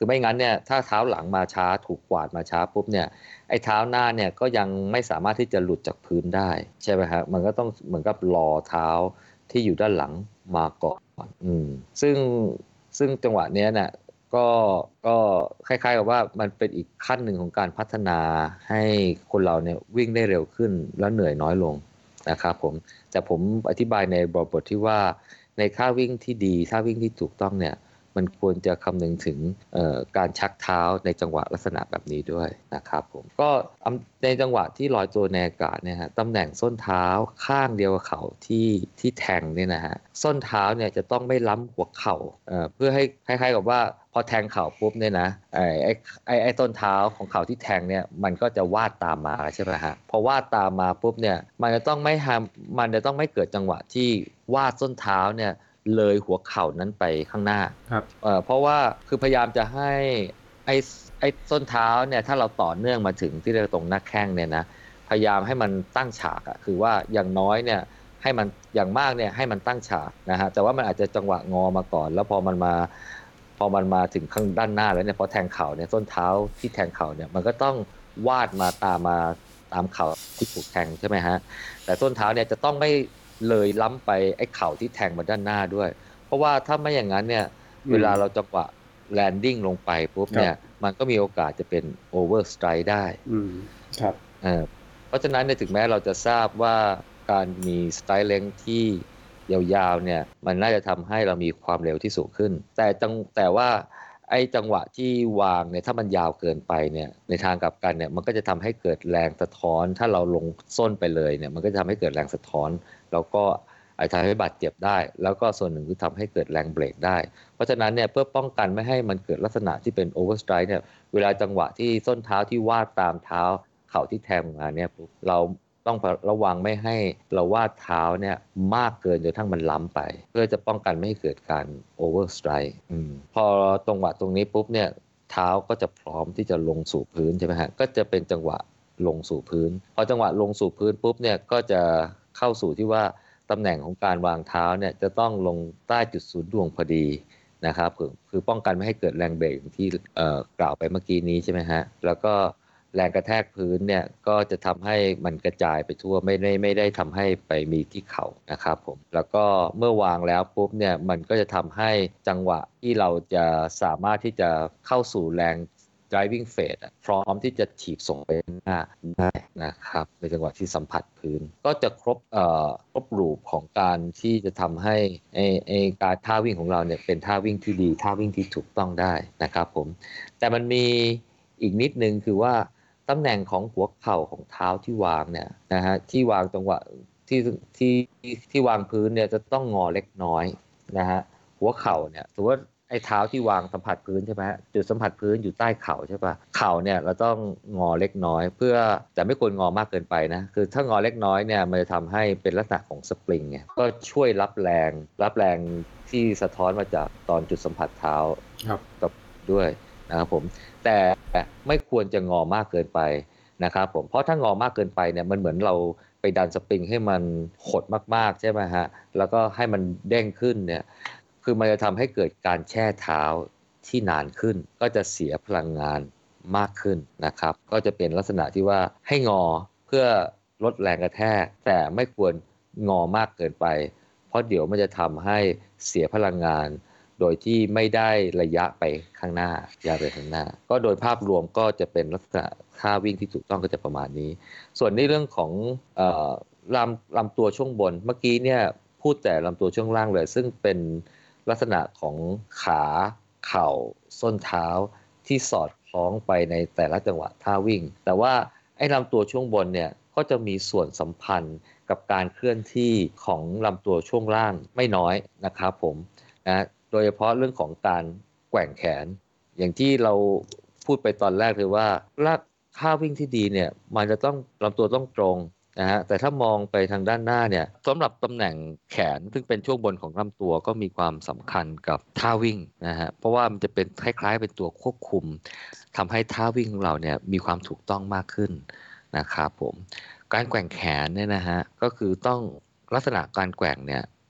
คือไม่งั้นเนี่ยถ้าเท้าหลังมาช้าถูกกวาดมาช้าปุ๊บเนี่ยไอ้เท้าหน้าเนี่ยก็ยังไม่สามารถที่จะหลุดจากพื้นได้ใช่ไหมครับมันก็ต้องเหมือนกับรอเท้าที่อยู่ด้านหลังมาก่อนอืมซึ่งซึ่งจังหวะเนี้ยเนี่ยก็ก็คล้ายๆกับว่ามันเป็นอีกขั้นหนึ่งของการพัฒนาให้คนเราเนี่ยวิ่งได้เร็วขึ้นแล้วเหนื่อยน้อยลงนะครับผมแต่ผมอธิบายในบทที่ว่าในท่าวิ่งที่ดีท่าวิ่งที่ถูกต้องเนี่ยมันควรจะคำนึงถึงการชักเท้าในจังหวะลักษณะแบบนี้ด้วยนะครับผมก็ในจังหวะที่ลอยตัวในอากาศเนี่ยฮะตำแหน่งส้นเท้าข้างเดียวกับเข่าที่ที่แทงเนี่ยนะฮะส้นเท้าเนี่ยจะต้องไม่ล้ำหัวเข่าเเพื่อให้คล้ายๆกับว่าพอแทงเข่าปุ๊บเนี่ยนะไอ้ไอ้ไอ้ไอ้ต้นเท้าของเข่าที่แทงเนี่ยมันก็จะวาดตามมาใช่ไหมฮะพอวาดตามมาปุ๊บเนี่ยมันจะต้องไม่ทำมันจะต้องไม่เกิดจังหวะที่วาดส้นเท้าเนี่ยเลยหัวเข่านั้นไปข้างหน้าครับเอ่อเพราะว่าคือพยายามจะให้ไอ้ไอ้ส้นเท้าเนี่ยถ้าเราต่อเนื่องมาถึงที่เรียกตรงหน้าแข้งเนี่ยนะพยายามให้มันตั้งฉากอะคือว่าอย่างน้อยเนี่ยให้มันอย่างมากเนี่ยให้มันตั้งฉากนะฮะแต่ว่ามันอาจจะจังหวะงอมาก่อนแล้วพอมันมาพอมันมาถึงข้างด้านหน้าแล้วเนี่ยพอแทงเข่าเนี่ยส้นเท้าที่แทงเข่าเนี่ยมันก็ต้องวาดมาตามมาตามเข่าที่ถูกแทงใช่ไหมฮะแต่ส้นเท้าเนี่ยจะต้องไม่เลยล้ำไปไอ้เข่าที่แทงมาด้านหน้าด้วยเพราะว่าถ้าไม่อย่างนั้นเนี่ยเวลาเราจังหวะแลนดิ้งลงไปปุ๊บเนี่ยมันก็มีโอกาสจะเป็นโอเวอร์สไตร์ได้อืมครับเออเพราะฉะนั้นเนี่ยถึงแม้เราจะทราบว่าการมีสไตล์เลงที่ยาวๆเนี่ยมันน่าจะทำให้เรามีความเร็วที่สูงขึ้นแต่จังแต่ว่าไอ้จังหวะที่วางเนี่ยถ้ามันยาวเกินไปเนี่ยในทางกลับกันเนี่ยมันก็จะทำให้เกิดแรงสะท้อนถ้าเราลงส้นไปเลยเนี่ยมันก็จะทำให้เกิดแรงสะท้อนแล้วก็อาจจะทำให้บาดเจ็บได้แล้วก็ส่วนหนึ่งคือทำให้เกิดแรงเบรกได้เพราะฉะนั้นเนี่ยเพื่อป้องกันไม่ให้มันเกิดลักษณะที่เป็นโอเวอร์สไตร์เนี่ยเวลาจังหวะที่ส้นเท้าที่วาดตามเท้าเข่าที่แทงมาเนี่ยเราต้องระวังไม่ให้เราวาดเท้าเนี่ยมากเกินจนทั้งมันล้ำไปเพื่อจะป้องกันไม่ให้เกิดการโอเวอร์สไตร์พอตรงหวะตรงนี้ปุ๊บเนี่ยเท้าก็จะพร้อมที่จะลงสู่พื้นใช่ไหมฮะก็จะเป็นจังหวะลงสู่พื้นพอจังหวะลงสู่พื้นปุ๊บเนี่ยก็จะเข้าสู่ที่ว่าตำแหน่งของการวางเท้าเนี่ยจะต้องลงใต้จุดศูนย์ดวงพอดีนะครับคือคือป้องกันไม่ให้เกิดแรงเบรกที่กล่าวไปเมื่อกี้นี้ใช่ไหมฮะแล้วก็แรงกระแทกพื้นเนี่ยก็จะทำให้มันกระจายไปทั่วไม่ได้ไม่ได้ทำให้ไปมีที่เข่านะครับผมแล้วก็เมื่อวางแล้วปุ๊บเนี่ยมันก็จะทำให้จังหวะที่เราจะสามารถที่จะเข้าสู่แรง driving phase พร้อมที่จะถีบส่งไปหน้าได้นะครับในจังหวะที่สัมผัสพื้นก็จะครบเอ่อครบรูปของการที่จะทำให้ไอ้ไอ้การท่าวิ่งของเราเนี่ยเป็นท่าวิ่งที่ดีท่าวิ่งที่ถูกต้องได้นะครับผมแต่มันมีอีกนิดนึงคือว่าตำแหน่งของหัวเข่าของเท้าที่วางเนี่ยนะฮะที่วางจังหวะที่ที่ที่วางพื้นเนี่ยจะต้องงอเล็กน้อยนะฮะหัวเข่าเนี่ยถือว่าไอ้เท้าที่วางสัมผัสพื้นใช่ไหมจุดสัมผัสพื้นอยู่ใต้เข่าใช่ปะเข่าเนี่ยเราต้องงอเล็กน้อยเพื่อแต่ไม่ควรงอมากเกินไปนะคือถ้างอเล็กน้อยเนี่ยมันจะทำให้เป็นลักษณะของสปริงไงก็ช่วยรับแรงรับแรงที่สะท้อนมาจากตอนจุดสัมผัสเท้ากับด้วยนะครับผมแต่ไม่ควรจะงอมากเกินไปนะครับผมเพราะถ้างอมากเกินไปเนี่ยมันเหมือนเราไปดันสปริงให้มันหดมากๆใช่ไหมฮะแล้วก็ให้มันเด้งขึ้นเนี่ยคือมันจะทำให้เกิดการแช่เท้าที่นานขึ้นก็จะเสียพลังงานมากขึ้นนะครับก็จะเป็นลักษณะที่ว่าให้งอเพื่อลดแรงกระแทกแต่ไม่ควรงอมากเกินไปเพราะเดี๋ยวมันจะทำให้เสียพลังงานโดยที่ไม่ได้ระยะไปข้างหน้ายาวไปข้างหน้าก็โดยภาพรวมก็จะเป็นลักษณะท่าวิ่งที่ถูกต้องก็จะประมาณนี้ส่วนในเรื่องของเอ่อลำลำตัวช่วงบนเมื่อกี้เนี่ยพูดแต่ลำตัวช่วงล่างเลยซึ่งเป็นลักษณะของขาเข่าส้นเท้าที่สอดคล้องไปในแต่ละจังหวะท่าวิ่งแต่ว่าไอ้ลำตัวช่วงบนเนี่ยก็จะมีส่วนสัมพันธ์กับการเคลื่อนที่ของลำตัวช่วงล่างไม่น้อยนะครับผมนะโดยเฉพาะเรื่องของการแกว่งแขนอย่างที่เราพูดไปตอนแรกเลยว่าลากท่าวิ่งที่ดีเนี่ยมันจะต้องลำตัวต้องตรงนะฮะแต่ถ้ามองไปทางด้านหน้าเนี่ยสำหรับตำแหน่งแขนซึ่งเป็นช่วงบนของลำตัวก็มีความสำคัญกับท่าวิ่งนะฮะเพราะว่ามันจะเป็นคล้ายๆเป็นตัวควบคุมทำให้ท่าวิ่งของเราเนี่ยมีความถูกต้องมากขึ้นนะครับผมการแกว่งแขนเนี่ยนะฮะก็คือต้องลักษณะการแกว่งเนี่ย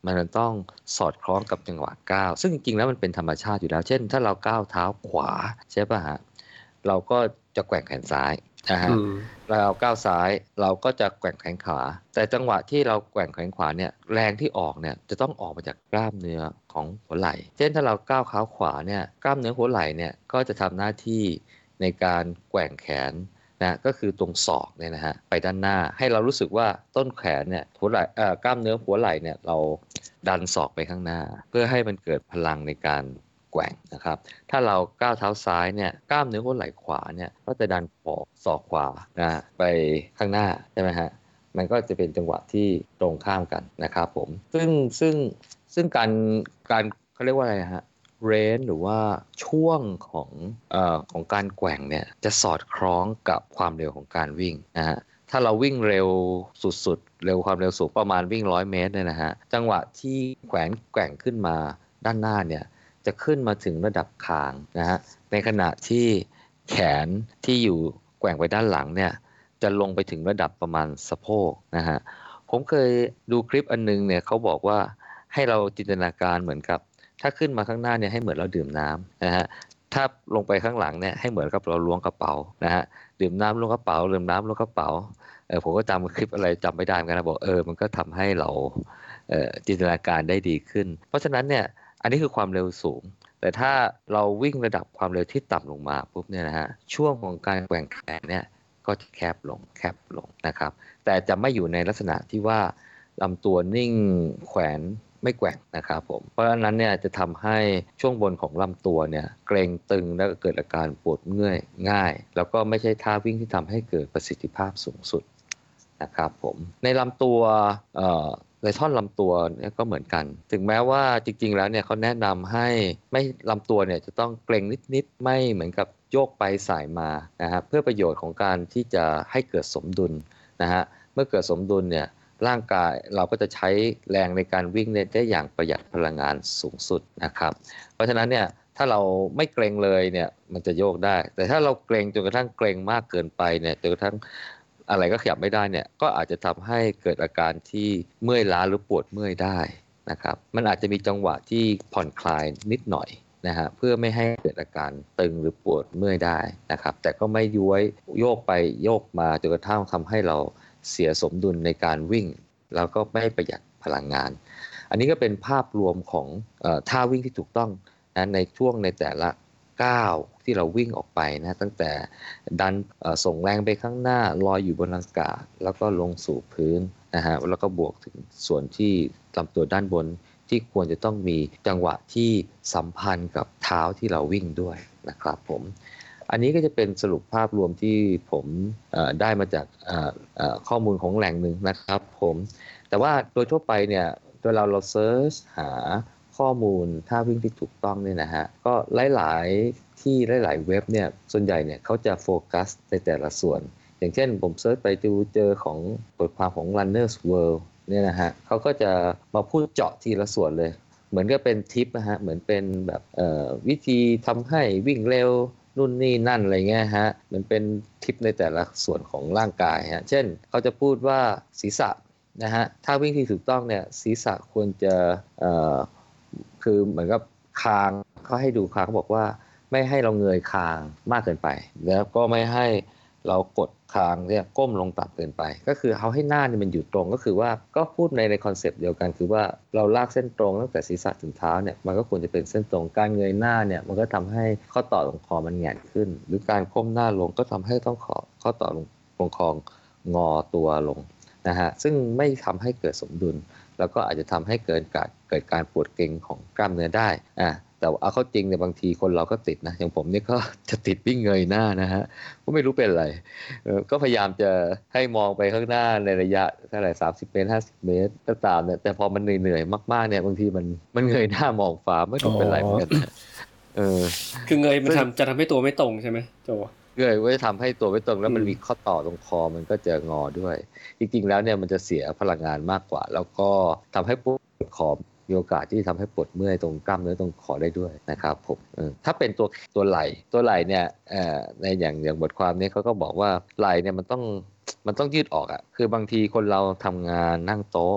มันต้องสอดคล้องกับจังหวะก้าวซึ่งจริงๆแล้วมันเป็นธรรมชาติอยู่แล้วเช่นถ้าเราก้าวเท้าขวาใช่ป่ะฮะเราก็จะแกว่งแขนซ้ายนะฮะเราก้าวซ้ายเราก็จะแกว่งแขนขวาแต่จังหวะที่เราแกว่งแขนขวาเนี่ยแรงที่ออกเนี่ยจะต้องออกมาจากกล้ามเนื้อของหัวไหล่เช่นถ้าเราก้าวเท้าขวาเนี่ยกล้ามเนื้อหัวไหล่เนี่ยก็จะทำหน้าที่ในการแกว่งแขนนะก็คือตรงศอกเนี่ยนะฮะไปด้านหน้าให้เรารู้สึกว่าต้นแขนเนี่ยหัวไหล่เอ่อกล้ามเนื้อหัวไหล่เนี่ยเราดันศอกไปข้างหน้าเพื่อให้มันเกิดพลังในการแกว่งนะครับถ้าเราก้าวเท้าซ้ายเนี่ยกล้ามเนื้อหัวไหล่ขวาเนี่ยก็จะดันปอกศอกขวานะไปข้างหน้าใช่ไหมฮะมันก็จะเป็นจังหวะที่ตรงข้ามกันนะครับผมซึ่งซึ่งซึ่งการการเขาเรียกว่าอะไรฮะเรนหรือว่าช่วงของเอ่อของการแกว่งเนี่ยจะสอดคล้องกับความเร็วของการวิ่งนะฮะถ้าเราวิ่งเร็วสุดๆเร็วความเร็วสูงประมาณวิ่งร้อยเมตรเนี่ยนะฮะจังหวะที่แขวนแกว่งขึ้นมาด้านหน้าเนี่ยจะขึ้นมาถึงระดับคางนะฮะในขณะที่แขนที่อยู่แกว่งไปด้านหลังเนี่ยจะลงไปถึงระดับประมาณสะโพกนะฮะผมเคยดูคลิปอันนึงเนี่ยเขาบอกว่าให้เราจินตนาการเหมือนกับถ้าขึ้นมาข้างหน้าเนี่ยให้เหมือนเราดื่มน้ำนะฮะถ้าลงไปข้างหลังเนี่ยให้เหมือนกับเราล้วงกระเป๋านะฮะดื่มน้ำล้วงกระเป๋าดื่มน้ำล้วงกระเป๋าเออผมก็จำคลิปอะไรจำไม่ได้เหมือนกันนะบอกเออมันก็ทำให้เราเอ่อจินตนาการได้ดีขึ้นเพราะฉะนั้นเนี่ยอันนี้คือความเร็วสูงแต่ถ้าเราวิ่งระดับความเร็วที่ต่ำลงมาปุ๊บเนี่ยนะฮะช่วงของการแกว่งแขนเนี่ยก็จะแคบลงแคบลงนะครับแต่จะไม่อยู่ในลักษณะที่ว่าลำตัวนิ่งแขวนไม่แกว่งนะครับผมเพราะฉะนั้นเนี่ยจะทำให้ช่วงบนของลำตัวเนี่ยเกร็งตึงแล้วก็เกิดอาการปวดเมื่อยง่ายแล้วก็ไม่ใช่ท่าวิ่งที่ทำให้เกิดประสิทธิภาพสูงสุดนะครับผมในลำตัวเอ่อในท่อนลำตัวเนี่ยก็เหมือนกันถึงแม้ว่าจริงๆแล้วเนี่ยเขาแนะนำให้ไม่ลำตัวเนี่ยจะต้องเกร็งนิดๆไม่เหมือนกับโยกไปสายมานะครับเพื่อประโยชน์ของการที่จะให้เกิดสมดุลนะฮะเมื่อเกิดสมดุลเนี่ยร่างกายเราก็จะใช้แรงในการวิ่งได้อย่างประหยัดพลังงานสูงสุดนะครับเพราะฉะนั้นเนี่ยถ้าเราไม่เกรงเลยเนี่ยมันจะโยกได้แต่ถ้าเราเกรงจนกระทั่งเกรงมากเกินไปเนี่ยจนกระทั่งอะไรก็ขยับไม่ได้เนี่ยก็อาจจะทำให้เกิดอาการที่เมื่อยล้าหรือปวดเมื่อยได้นะครับมันอาจจะมีจังหวะที่ผ่อนคลายนิดหน่อยนะฮะเพื่อไม่ให้เกิดอาการตึงหรือปวดเมื่อยได้นะครับแต่ก็ไม่ย้วยโยกไปโยกมาจนกระทั่งทำให้เราเสียสมดุลในการวิ่งแล้วก็ไม่ประหยัดพลังงานอันนี้ก็เป็นภาพรวมของเอ่อท่าวิ่งที่ถูกต้องนะในช่วงในแต่ละก้าวที่เราวิ่งออกไปนะตั้งแต่ดันเอ่อส่งแรงไปข้างหน้าลอยอยู่บนอากาศแล้วก็ลงสู่พื้นนะฮะแล้วก็บวกถึงส่วนที่ลำตัวด้านบนที่ควรจะต้องมีจังหวะที่สัมพันธ์กับเท้าที่เราวิ่งด้วยนะครับผมอันนี้ก็จะเป็นสรุปภาพรวมที่ผมเอ่อได้มาจากเอ่อเอ่อข้อมูลของแหล่งหนึ่งนะครับผมแต่ว่าโดยทั่วไปเนี่ยเวลาเราเซิร์ชหาข้อมูลท่าวิ่งที่ถูกต้องเนี่ยนะฮะก็หลายๆที่หลายๆเว็บเนี่ยส่วนใหญ่เนี่ยเขาจะโฟกัสในแต่ละส่วนอย่างเช่นผมเซิร์ชไปดูเจอของบทความของ Runner's World เนี่ยนะฮะเขาก็จะมาพูดเจาะทีละส่วนเลยเหมือนก็เป็นทิปนะฮะเหมือนเป็นแบบเอ่อวิธีทำให้วิ่งเร็วนู่นนี่นั่นอะไรเงี้ยฮะมันเป็นทิปในแต่ละส่วนของร่างกายฮะเช่นเขาจะพูดว่าศีรษะนะฮะถ้าวิ่งที่ถูกต้องเนี่ยศีรษะควรจะเอ่อคือเหมือนกับคางเขาให้ดูคางเขาบอกว่าไม่ให้เราเงยคางมากเกินไปแล้วก็ไม่ให้เรากดคางเนี่ยก้มลงต่ำเกินไปก็คือเอาให้หน้านี่มันอยู่ตรงก็คือว่าก็พูดในในคอนเซปต์เดียวกันคือว่าเราลากเส้นตรงตั้งแต่ศีรษะถึงเท้าเนี่ยมันก็ควรจะเป็นเส้นตรงการเงยหน้าเนี่ยมันก็ทำให้ข้อต่อตรงคอมันแหง่นขึ้นหรือการก้มหน้าลงก็ทำให้ต้องขอข้อต่อลงตรงคองอตัวลงนะฮะซึ่งไม่ทำให้เกิดสมดุลแล้วก็อาจจะทำให้เกิดการเกิดการปวดเกร็งของกล้ามเนื้อได้อ่าแต่เอาเข้าจริงเนี่ยบางทีคนเราก็ติดนะอย่างผมนี่ก็จะติดวิ่งเงยหน้านะฮะก็ไม่รู้เป็นอะไรเออก็พยายามจะให้มองไปข้างหน้าในระยะเท่าไหร่สามสิบเมตรห้าสิบเมตรก็ตามเนี่ยแต่พอมันเหนื่อยๆมากๆเนี่ยบางทีมันมันเงยหน้ามองฟ้าไม่รู้เป็นไรเหมือนกันเออคือเงยมันทำจะทำให้ตัวไม่ตรงใช่ไหมโจเงยไว้ทำให้ตัวไม่ตรงแล้วมันมีข้อต่อตรงคอมันก็จะงอด้วยจริงๆแล้วเนี่ยมันจะเสียพลังงานมากกว่าแล้วก็ทำให้ปวดคอมีโอกาสที่ทำให้ปวดเมื่อยตรงกล้ามเนื้อตรงคอได้ด้วยนะครับผมถ้าเป็นตัวตัวไหล่ตัวไหล่เนี่ยในอย่างอย่างบทความนี้เขาก็บอกว่าไหล่เนี่ยมันต้องมันต้องยืดออกอ่ะคือบางทีคนเราทำงานนั่งโต๊ะ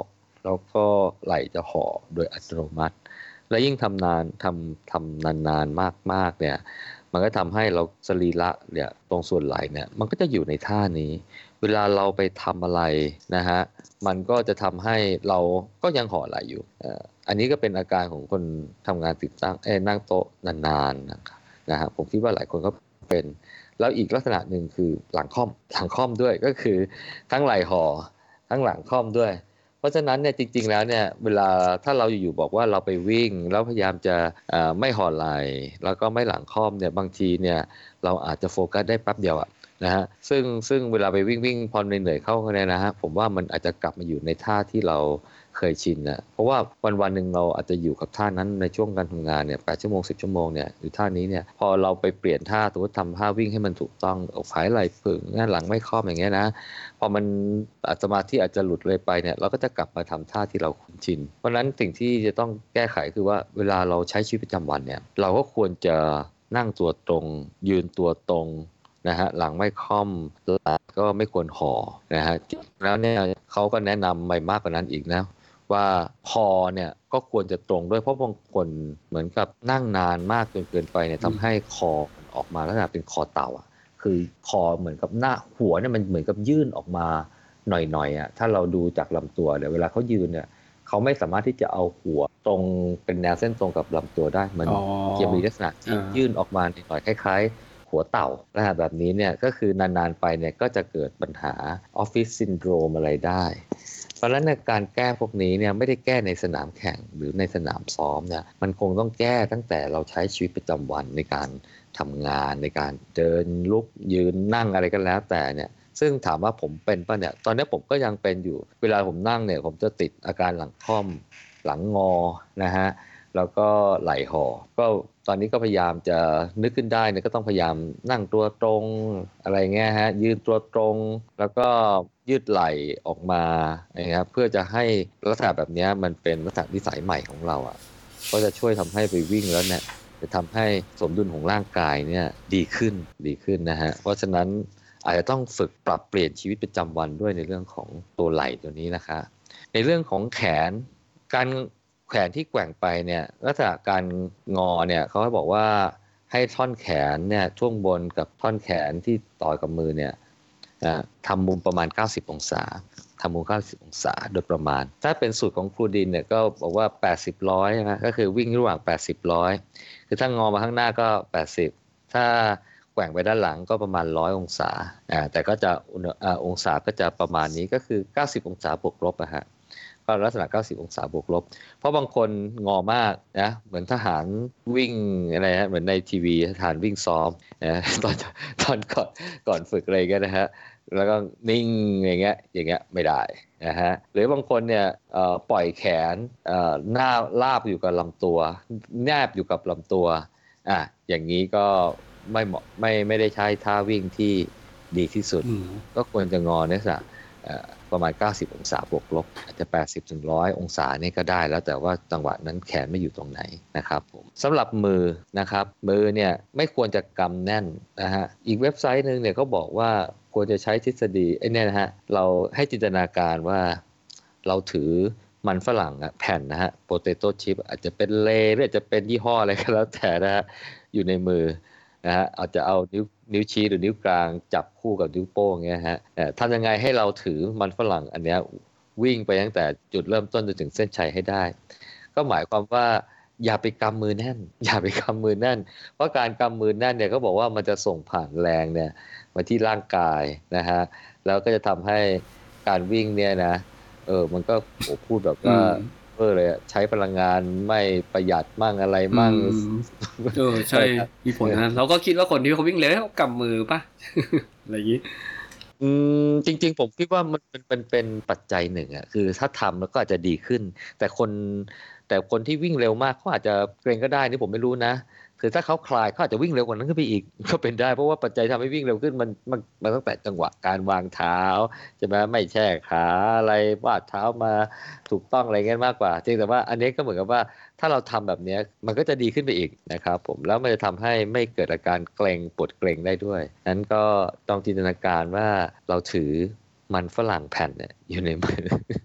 แล้วก็ไหล่จะห่อโดยอัตโนมัติ และยิ่งทำนานทำทำนานๆมากๆเนี่ยมันก็ทำให้เราสรีระเนี่ยตรงส่วนไหล่เนี่ยมันก็จะอยู่ในท่านี้เวลาเราไปทำอะไรนะฮะมันก็จะทำให้เราก็ยังห่อไหล่อยู่เอ่ออันนี้ก็เป็นอาการของคนทำงานติดตั้งเอ้ยนั่งโต๊ะนานๆนะครับนะฮะผมคิดว่าหลายคนก็เป็นแล้วอีกลักษณะหนึ่งคือหลังค่อมหลังค่อมด้วยก็คือทั้งไหล่ห่อทั้งหลังค่อมด้วย เพราะฉะนั้นเนี่ยจริงๆแล้วเนี่ยเวลาถ้าเราอยู่ๆบอกว่าเราไปวิ่งแล้วพยายามจะเอ่อไม่ห่อไหล่แล้วก็ไม่หลังค่อมเนี่ยบางทีเนี่ยเราอาจจะโฟกัสได้แป๊บเดียวอะนะฮะซึ่งซึ่งเวลาไปวิ่งวิ่งพอเหนื่อยๆเข้าเนี่ยนะฮะผมว่ามันอาจจะกลับมาอยู่ในท่าที่เราเคยชินนะเพราะว่าวันวันหนึ่งเราอาจจะอยู่กับท่านั้นในช่วงการทำงานเนี่ยแปดชั่วโมงสิบชั่วโมงเนี่ยอยู่ท่านี้เนี่ยพอเราไปเปลี่ยนท่าสมมติทำท่าวิ่งให้มันถูกต้องอกผายไหล่ผึ่งหน้าหลังไม่ค่อมอย่างเงี้ยนะ พอมันอาจสมาธิอาจจะหลุดเลยไปเนี่ยเราก็จะกลับมาทำท่าที่เราคุ้นชินเพราะฉะนั้นสิ่งที่จะต้องแก้ไขคือว่าเวลาเราใช้ชีวิตประจำวันเนี่ยเราก็ควรจะนั่งตัวตรงยืนตัวตรงนะฮะหลังไม่ค่อมหลังก็ไม่ควรห่อนะฮะแล้วเนี่ยเขาก็แนะนำไปมากกว่านั้นอีกนะว่าคอเนี่ยก็ควรจะตรงด้วยเพราะบางคนเหมือนกับนั่งนานมากจนเกินไปเนี่ยทำให้คอออกมาลักษณะเป็นคอเต่าอะคือคอเหมือนกับหน้าหัวเนี่ยมันเหมือนกับยื่นออกมาหน่อยๆอ่ะถ้าเราดูจากลำตัวเนี่ยเวลาเขายืนเนี่ยเขาไม่สามารถที่จะเอาหัวตรงเป็นแนวเส้นตรงกับลำตัวได้มันจะมีลักษณะที่ยื่นออกมาหน่อยคล้ายๆหัวเต่าลักษณะแบบนี้เนี่ยก็คือนานๆไปเนี่ยก็จะเกิดปัญหาออฟฟิศซินโดรมอะไรได้เพราะฉะนั้นในการแก้พวกนี้เนี่ยไม่ได้แก้ในสนามแข่งหรือในสนามซ้อมเนี่ยมันคงต้องแก้ตั้งแต่เราใช้ชีวิตประจำวันในการทำงานในการเดินลุกยืนนั่งอะไรก็แล้วแต่เนี่ยซึ่งถามว่าผมเป็นป่ะเนี่ยตอนนี้ผมก็ยังเป็นอยู่เวลาผมนั่งเนี่ยผมจะติดอาการหลังค่อมหลังงอนะฮะแล้วก็ไหล่ห่อก็ตอนนี้ก็พยายามจะนึกขึ้นได้เนี่ยก็ต้องพยายามนั่งตัวตรงอะไรเงี้ยฮะยืนตัวตรงแล้วก็ยืดไหล่ออกมานะครับเพื่อจะให้ลักษณะแบบนี้มันเป็นลักษณะนิสัยใหม่ของเราอ่ะก็จะช่วยทำให้ไปวิ่งแล้วเนี่ยจะทำให้สมดุลของร่างกายเนี่ยดีขึ้นดีขึ้นนะฮะเพราะฉะนั้นอาจจะต้องฝึกปรับเปลี่ยนชีวิตประจำวันด้วยในเรื่องของตัวไหล่ตัวนี้นะคะในเรื่องของแขนการแขนที่แกว่งไปเนี่ยลักษณะการงอเนี่ยเขาบอกว่าให้ท่อนแขนเนี่ยช่วงบนกับท่อนแขนที่ต่อกับมือเนี่ยทำมุมประมาณเก้าสิบองศาทำมุมเก้าสิบองศาโดยประมาณถ้าเป็นสูตรของครูดินเนี่ยก็บอกว่าแปดสิบ ร้อยนะก็คือวิ่งระหว่างแปดสิบ ร้อยคือถ้างอมาข้างหน้าก็แปดสิบถ้าแกว่งไปด้านหลังก็ประมาณหนึ่งร้อยองศาอ่าแต่ก็จะอ่าองศาก็จะประมาณนี้ก็คือเก้าสิบองศาบวกลบอะฮะก็ลักษณะเก้าสิบองศาบวกลบเพราะบางคนงอมากนะเหมือนทหารวิ่งอะไรฮะเหมือนในทีวีทหารวิ่งซ้อมนะตอนตอนก่อนก่อนฝึกอะไรกันนะฮะแล้วก็นิ่งอย่างเงี้ยอย่างเงี้ยไม่ได้นะฮะหรือบางคนเนี่ยปล่อยแขนหน้าลาบอยู่กับลำตัวแนบอยู่กับลำตัวอ่ะอย่างนี้ก็ไม่เหมาะไม่ไม่ได้ใช้ท่าวิ่งที่ดีที่สุดก็ควรจะงอเนี่ยสักประมาณเก้าสิบองศาบวกลบอาจจะแปดสิบถึงหนึ่งร้อยองศานี่ก็ได้แล้วแต่ว่าจังหวะนั้นแขนไม่อยู่ตรงไหนนะครับผมสำหรับมือนะครับมือเนี่ยไม่ควรจะกำแน่นนะฮะอีกเว็บไซต์นึงเนี่ยเขาบอกว่าควรจะใช้ทฤษฎีไอ้เนี่ยนะฮะเราให้จินตนาการว่าเราถือมันฝรั่งแผ่นนะฮะโปเตโต้ชิพอาจจะเป็นเลหรืออาจจะเป็นยี่ห้ออะไรก็แล้วแต่นะฮะอยู่ในมือนะฮะอาจจะเอานิ้วนิ้วชี้หรือนิ้วกลางจับคู่กับนิ้วโป้งเงี้ยฮะทำยังไงให้เราถือมันฝรั่งอันเนี้ยวิ่งไปตั้งแต่จุดเริ่มต้นจนถึงเส้นชัยให้ได้ก็หมายความว่าอย่าไปกำมือแน่นอย่าไปกำมือแน่นเพราะการกำมือแน่นเนี่ยก็บอกว่ามันจะส่งผ่านแรงเนี่ยมาที่ร่างกายนะฮะแล้วก็จะทำให้การวิ่งเนี่ยนะเออมันก็โอ้พูดแบบว่าเออเลยใช้พลังงานไม่ประหยัดมั่งอะไรมั่งเออใช่มีผลนะเราก็คิดว่าคนที่เขาวิ่งเร็วเขากำมือป่ะอะไรอย่างนี้อืมจริงๆผมคิดว่ามันเป็นเป็นเป็นปัจจัยหนึ่งอ่ะคือถ้าทำแล้วก็อาจจะดีขึ้นแต่คนแต่คนที่วิ่งเร็วมากเขาอาจจะเกรงก็ได้นี่ผมไม่รู้นะคือถ้าเขาคลายเขาอาจจะวิ่งเร็วกว่านั้นขึ้นไปอีกก็เป็นได้เพราะว่าปัจจัยทำให้วิ่งเร็วขึ้นมันมันมันตั้งแต่จังหวะการวางเท้าใช่ไหมไม่แช่ขาอะไรวาดเท้ามาถูกต้องอะไรเงี้ยมากกว่าจริงแต่ว่าอันนี้ก็เหมือนกับว่าถ้าเราทำแบบนี้มันก็จะดีขึ้นไปอีกนะครับผมแล้วมันจะทำให้ไม่เกิดอาการเกร็งปวดเกร็งได้ด้วยนั้นก็ต้องจินตนาการว่าเราถือมันฝรั่งแผ่นเนี่ยอยู่ในมือ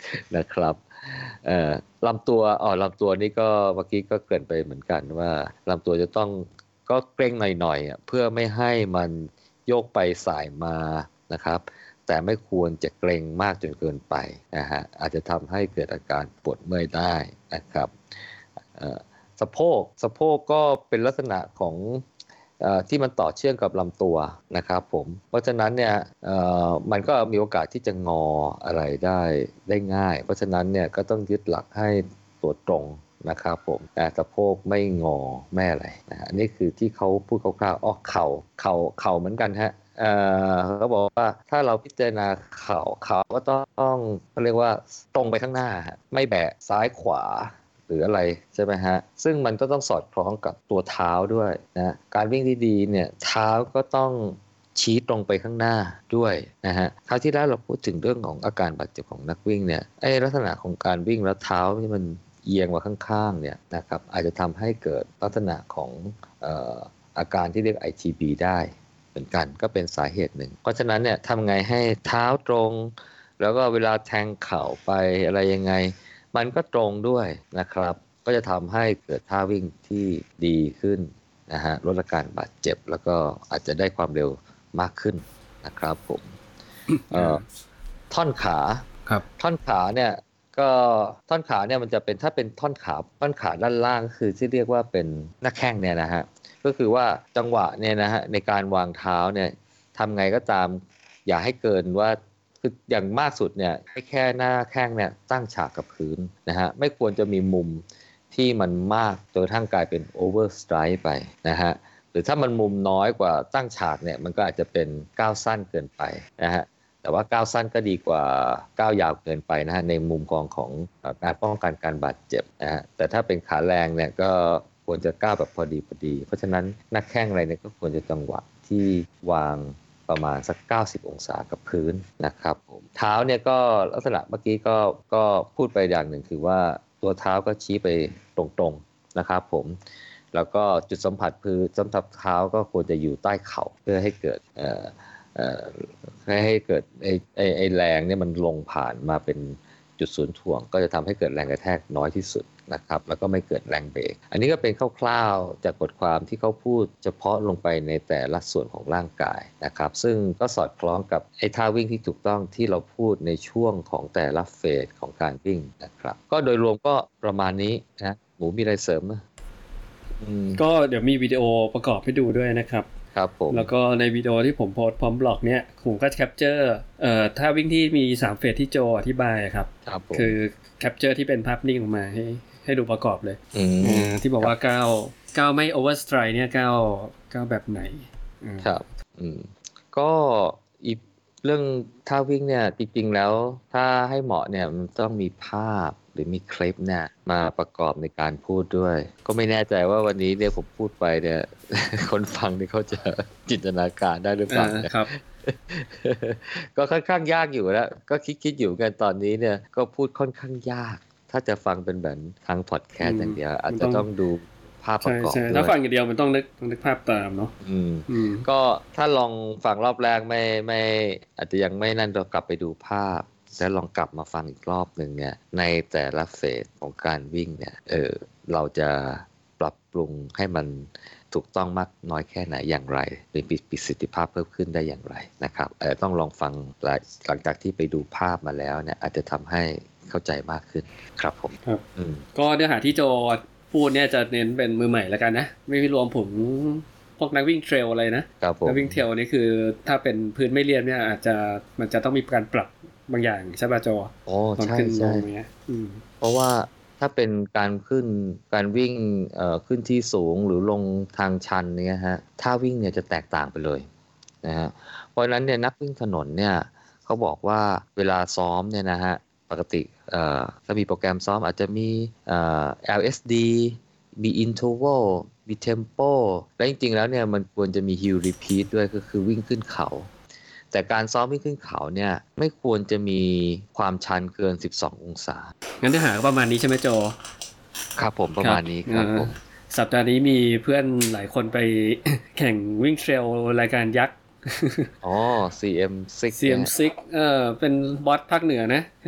นะครับเอ่อลำตัวอ๋อลำตัวนี่ก็เมื่อกี้ก็เกริ่นไปเหมือนกันว่าลำตัวจะต้องก็เกร็งหน่อยๆอ่ะเพื่อไม่ให้มันโยกไปสายมานะครับแต่ไม่ควรจะเกร็งมากจนเกินไปนะฮะอาจจะทำให้เกิดอาการปวดเมื่อยได้นะครับเอ่อสะโพกสะโพกก็เป็นลักษณะของเอ่อที่มันต่อเชื่อมกับลำตัวนะครับผมเพราะฉะนั้นเนี่ยเอ่อมันก็มีโอกาสที่จะงออะไรได้ได้ง่ายเพราะฉะนั้นเนี่ยก็ต้องยึดหลักให้ตัวตรงนะครับผมแต่สะโพกไม่งอแม่อะไรนะฮะนี่คือที่เขาพูดคร่าวๆอ้อเข่าเข่าเข่าเหมือนกันฮะเอ่อเขาบอกว่าถ้าเราพิจารณาเข่าเข่าก็ต้องเขาเรียกว่าตรงไปข้างหน้าฮะไม่แบะซ้ายขวาหรืออะไรใช่ไหมฮะซึ่งมันก็ต้องสอดคล้องกับตัวเท้าด้วยนะการวิ่งที่ดีเนี่ยเท้าก็ต้องชี้ตรงไปข้างหน้าด้วยนะฮะคราวที่แล้วเราพูดถึงเรื่องของอาการบาดเจ็บของนักวิ่งเนี่ยไอ้ลักษณะของการวิ่งแล้วเท้าที่มันเอียงมาข้างๆเนี่ยนะครับอาจจะทำให้เกิดลักษณะของเอ่ออาการที่เรียก ไอ ที บี ได้เหมือนกันก็เป็นสาเหตุหนึ่งเพราะฉะนั้นเนี่ยทำไงให้เท้าตรงแล้วก็เวลาแทงเข่าไปอะไรยังไงมันก็ตรงด้วยนะครับก็จะทำให้เกิดท่าวิ่งที่ดีขึ้นนะฮะลดอาการบาดเจ็บแล้วก็อาจจะได้ความเร็วมากขึ้นนะครับผมเอ่อท่อนขาครับท่อนขาเนี่ยก็ท่อนขาเนี่ยมันจะเป็นถ้าเป็นท่อนขาท่อนขาด้านล่างก็คือที่เรียกว่าเป็นหน้าแข้งเนี่ยนะฮะก็คือว่าจังหวะเนี่ยนะฮะในการวางเท้าเนี่ยทำไงก็ตามอย่าให้เกินว่าคืออย่างมากสุดเนี่ยให้แค่หน้าแข้งเนี่ยตั้งฉากกับพื้นนะฮะไม่ควรจะมีมุมที่มันมากจนกระทั่งกลายเป็นโอเวอร์สไตรค์ไปนะฮะหรือถ้ามันมุมน้อยกว่าตั้งฉากเนี่ยมันก็อาจจะเป็นก้าวสั้นเกินไปนะฮะ แต่ว่าก้าวสั้นก็ดีกว่าก้าวยาวเกินไปนะฮะในมุมกองของการป้องกันการบาดเจ็บนะฮะแต่ถ้าเป็นขาแรงเนี่ยก็ควรจะก้าวแบบพอดีพอดีเพราะฉะนั้นนักแข้งอะไรเนี่ยก็ควรจะจังหวะที่วางประมาณสักเก้าสิบองศากับพื้นนะครับผมเท้าเนี่ยก็ลักษณะเมื่อกี้ก็ก็พูดไปอย่างหนึ่งคือว่าตัวเท้าก็ชี้ไปตรงๆนะครับผมแล้วก็จุดสัมผัสพื้นสัมผัสเท้าก็ควรจะอยู่ใต้เข่าเพื่อให้เกิดเอ่อให้ให้เกิดไอ้ไอ้ไอ้แรงเนี่ยมันลงผ่านมาเป็นจุดศูนย์ถ่วงก็จะทำให้เกิดแรงกระแทกน้อยที่สุดนะครับแล้วก็ไม่เกิดแรงเบรกอันนี้ก็เป็นคร่าวๆจากบทความที่เขาพูดเฉพาะลงไปในแต่ละส่วนของร่างกายนะครับซึ่งก็สอดคล้องกับไอ้ท่าวิ่งที่ถูกต้องที่เราพูดในช่วงของแต่ละเฟสของการวิ่งนะครับก็โดยรวมก็ประมาณนี้นะหมูมีอะไรเสริมไหมก็เดี๋ยวมีวิดีโอประกอบให้ดูด้วยนะครับครับผมแล้วก็ในวิดีโอที่ผมโพสต์พร้อมบล็อกเนี่ยผมก็แคปเจอร์เอ่อถ้าวิ่งที่มีสามเฟสที่โจอธิบายครับคือแคปเจอร์ที่เป็นภาพนิ่งออกมาให้ให้ดูประกอบเลยอืมที่บอกว่าก้าวก้าวไม่โอเวอร์สไตรค์เนี่ยก้าวก้าวแบบไหนครับอืมก็อีกเรื่องท่าวิ่งเนี่ยจริงๆแล้วถ้าให้เหมาะเนี่ยมันต้องมีภาพหรือมีคลิปเนี่ยมาประกอบในการพูดด้วยก็ไม่แน่ใจว่าวันนี้เนี่ยผมพูดไปเนี่ยคนฟังนี่เขาจะจินตนาการได้หรือเปล่าครับก็ค่อนข้างยากอยู่แล้วก็คิดๆอยู่กันตอนนี้เนี่ยก็พูดค่อนข้างยากถ้าจะฟังเป็นแบบทางพอดแคสต์อย่างเดียวอาจจะต้องดูภาพประกอบด้วยถ้าฟังอย่างเดียวมันต้องนึกต้องนึกภาพตามเนาะอืมก็ถ้าลองฟังรอบแรกไม่ไม่อาจจะยังไม่นั่นเรากลับไปดูภาพแล้วลองกลับมาฟังอีกรอบหนึ่งเนี่ยในแต่ละเฟสของการวิ่งเนี่ยเออเราจะปรับปรุงให้มันถูกต้องมากน้อยแค่ไหนอย่างไรมีประสิทธิภาพเพิ่มขึ้นได้อย่างไรนะครับเออต้องลองฟังหลังจากที่ไปดูภาพมาแล้วเนี่ยอาจจะทำให้เข้าใจมากขึ้นครับผมครับก็เนื้อหาที่โจพูดเนี่ยจะเน้นเป็นมือใหม่แล้วกันนะไม่รวมผมพวกนักวิ่งเทรลอะไรนะนักวิ่งเทรลนี่คือถ้าเป็นพื้นไม่เรียบเนี่ยอาจจะมันจะต้องมีการปรับบางอย่างใช่ป่ะโจอ๋อใช่ใช่เพราะว่าถ้าเป็นการขึ้นการวิ่งเอ่อขึ้นที่สูงหรือลงทางชันเนี่ยฮะท่าวิ่งเนี่ยจะแตกต่างไปเลยนะฮะเพราะฉะนั้นเนี่ยนักวิ่งถนนเนี่ยเขาบอกว่าเวลาซ้อมเนี่ยนะฮะปกติเอ่อถ้ามีโปรแกรมซ้อมอาจจะมีเอ่อ แอล เอส ดี มี interval มี tempo และจริงๆแล้วเนี่ยมันควรจะมี hill repeat ด้วยก็คือวิ่งขึ้นเขาแต่การซ้อมวิ่งขึ้นเขาเนี่ยไม่ควรจะมีความชันเกินสิบสององศางั้นเนื้อหาประมาณนี้ใช่ไหมโจครับผมประมาณนี้ครับผมสัปดาห์นี้มีเพื่อนหลายคนไปแข่งวิ่งเทรลรายการยักษ์อ๋อ ซี เอ็ม ซิกซ์ซี เอ็ม ซิกซ์ เออเป็นบอสภาคเหนือนะ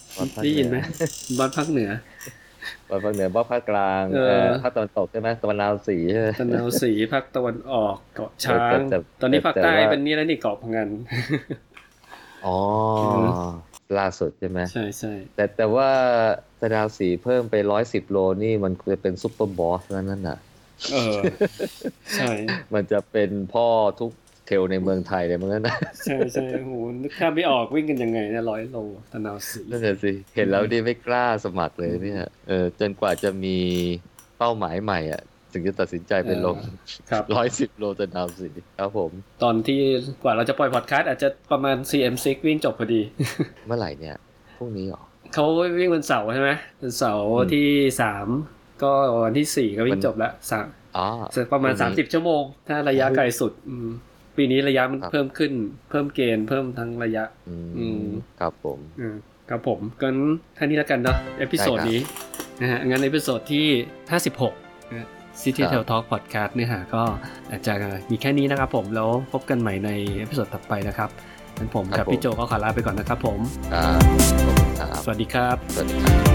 บอสภาคได้เหยินืนไหมอบอสภาคเหนือบอสภาคเหนือบอสภาคกลางเออเอ่อภาคตะวันตกใช่ไหมตะวันอาวศรีใช่ไหมตะนาวศรีภาคตะวันออกเกาะช้าแต่งแต่ตอนนี้ภาคแต่ใต้ว่าเป็นนี่แล้วนี่เกาะพะงันอ๋ออืมล่าสุดใช่ไหมใช่ใช่แต่แต่ว่าตะนาวศรีเพิ่มไปร้อยสิบโลนี่มันจะเป็นซุปเปอร์บอสแล้วนั่นน่ะเออ ใช่มันจะเป็นพ่อทุกเทรลในเมืองไทยเลยมั้งนะใช่ใช่โอ้โหนึกภาพไม่ออกวิ่งกันยังไงเนี่ยร้อยโลตะนาวศรีนั่นแหละสิ เห็นแล้วนี่ไม่กล้าสมัครเลยเนี่ยเออจนกว่าจะมีเป้าหมายใหม่อ่ะ ถึงจะตัดสินใจไปลงครับร้อยสิบโลตะนาวศรีครับผมตอนที่กว่าเราจะปล่อยพอดคาสต์อาจจะประมาณ ซี เอ็ม ซิกซ์ วิ่งจบพอดีเมื่อไหร่เนี่ยพรุ่งนี้เหรอเขาวิ่งวันเสาร์ใช่ไหมวันเสาร์อืมที่สามก็วันที่สี่ก็วิ่วังนจบแล้วสามอ๋อประมาณพงนี้สามสิบชั่วโมง ถ้าระยะไกลสุดอืมปีนี้ระยะมันครับเพิ่มขึ้น เพิ่มเกณฑ์เพิ่มทั้งระยะอือืมมครับผมอืมครับผมกันท่านี้แล้วกันเนาะเอพิโซดได้ครับนี้นะฮะงั้นเอพิโซดที่ห้าสิบหกนะ City ครับ Tail Talk Podcast เนื้อหาก็อาจจะมีแค่นี้นะครับผมแล้วพบกันใหม่ในเอพิโซดถัดไปนะครับงั้นผมกับพี่โจก็ขอลาไปก่อนนะครับผมครับขอบคุณครับสวัสดีครับสวัสดีครับ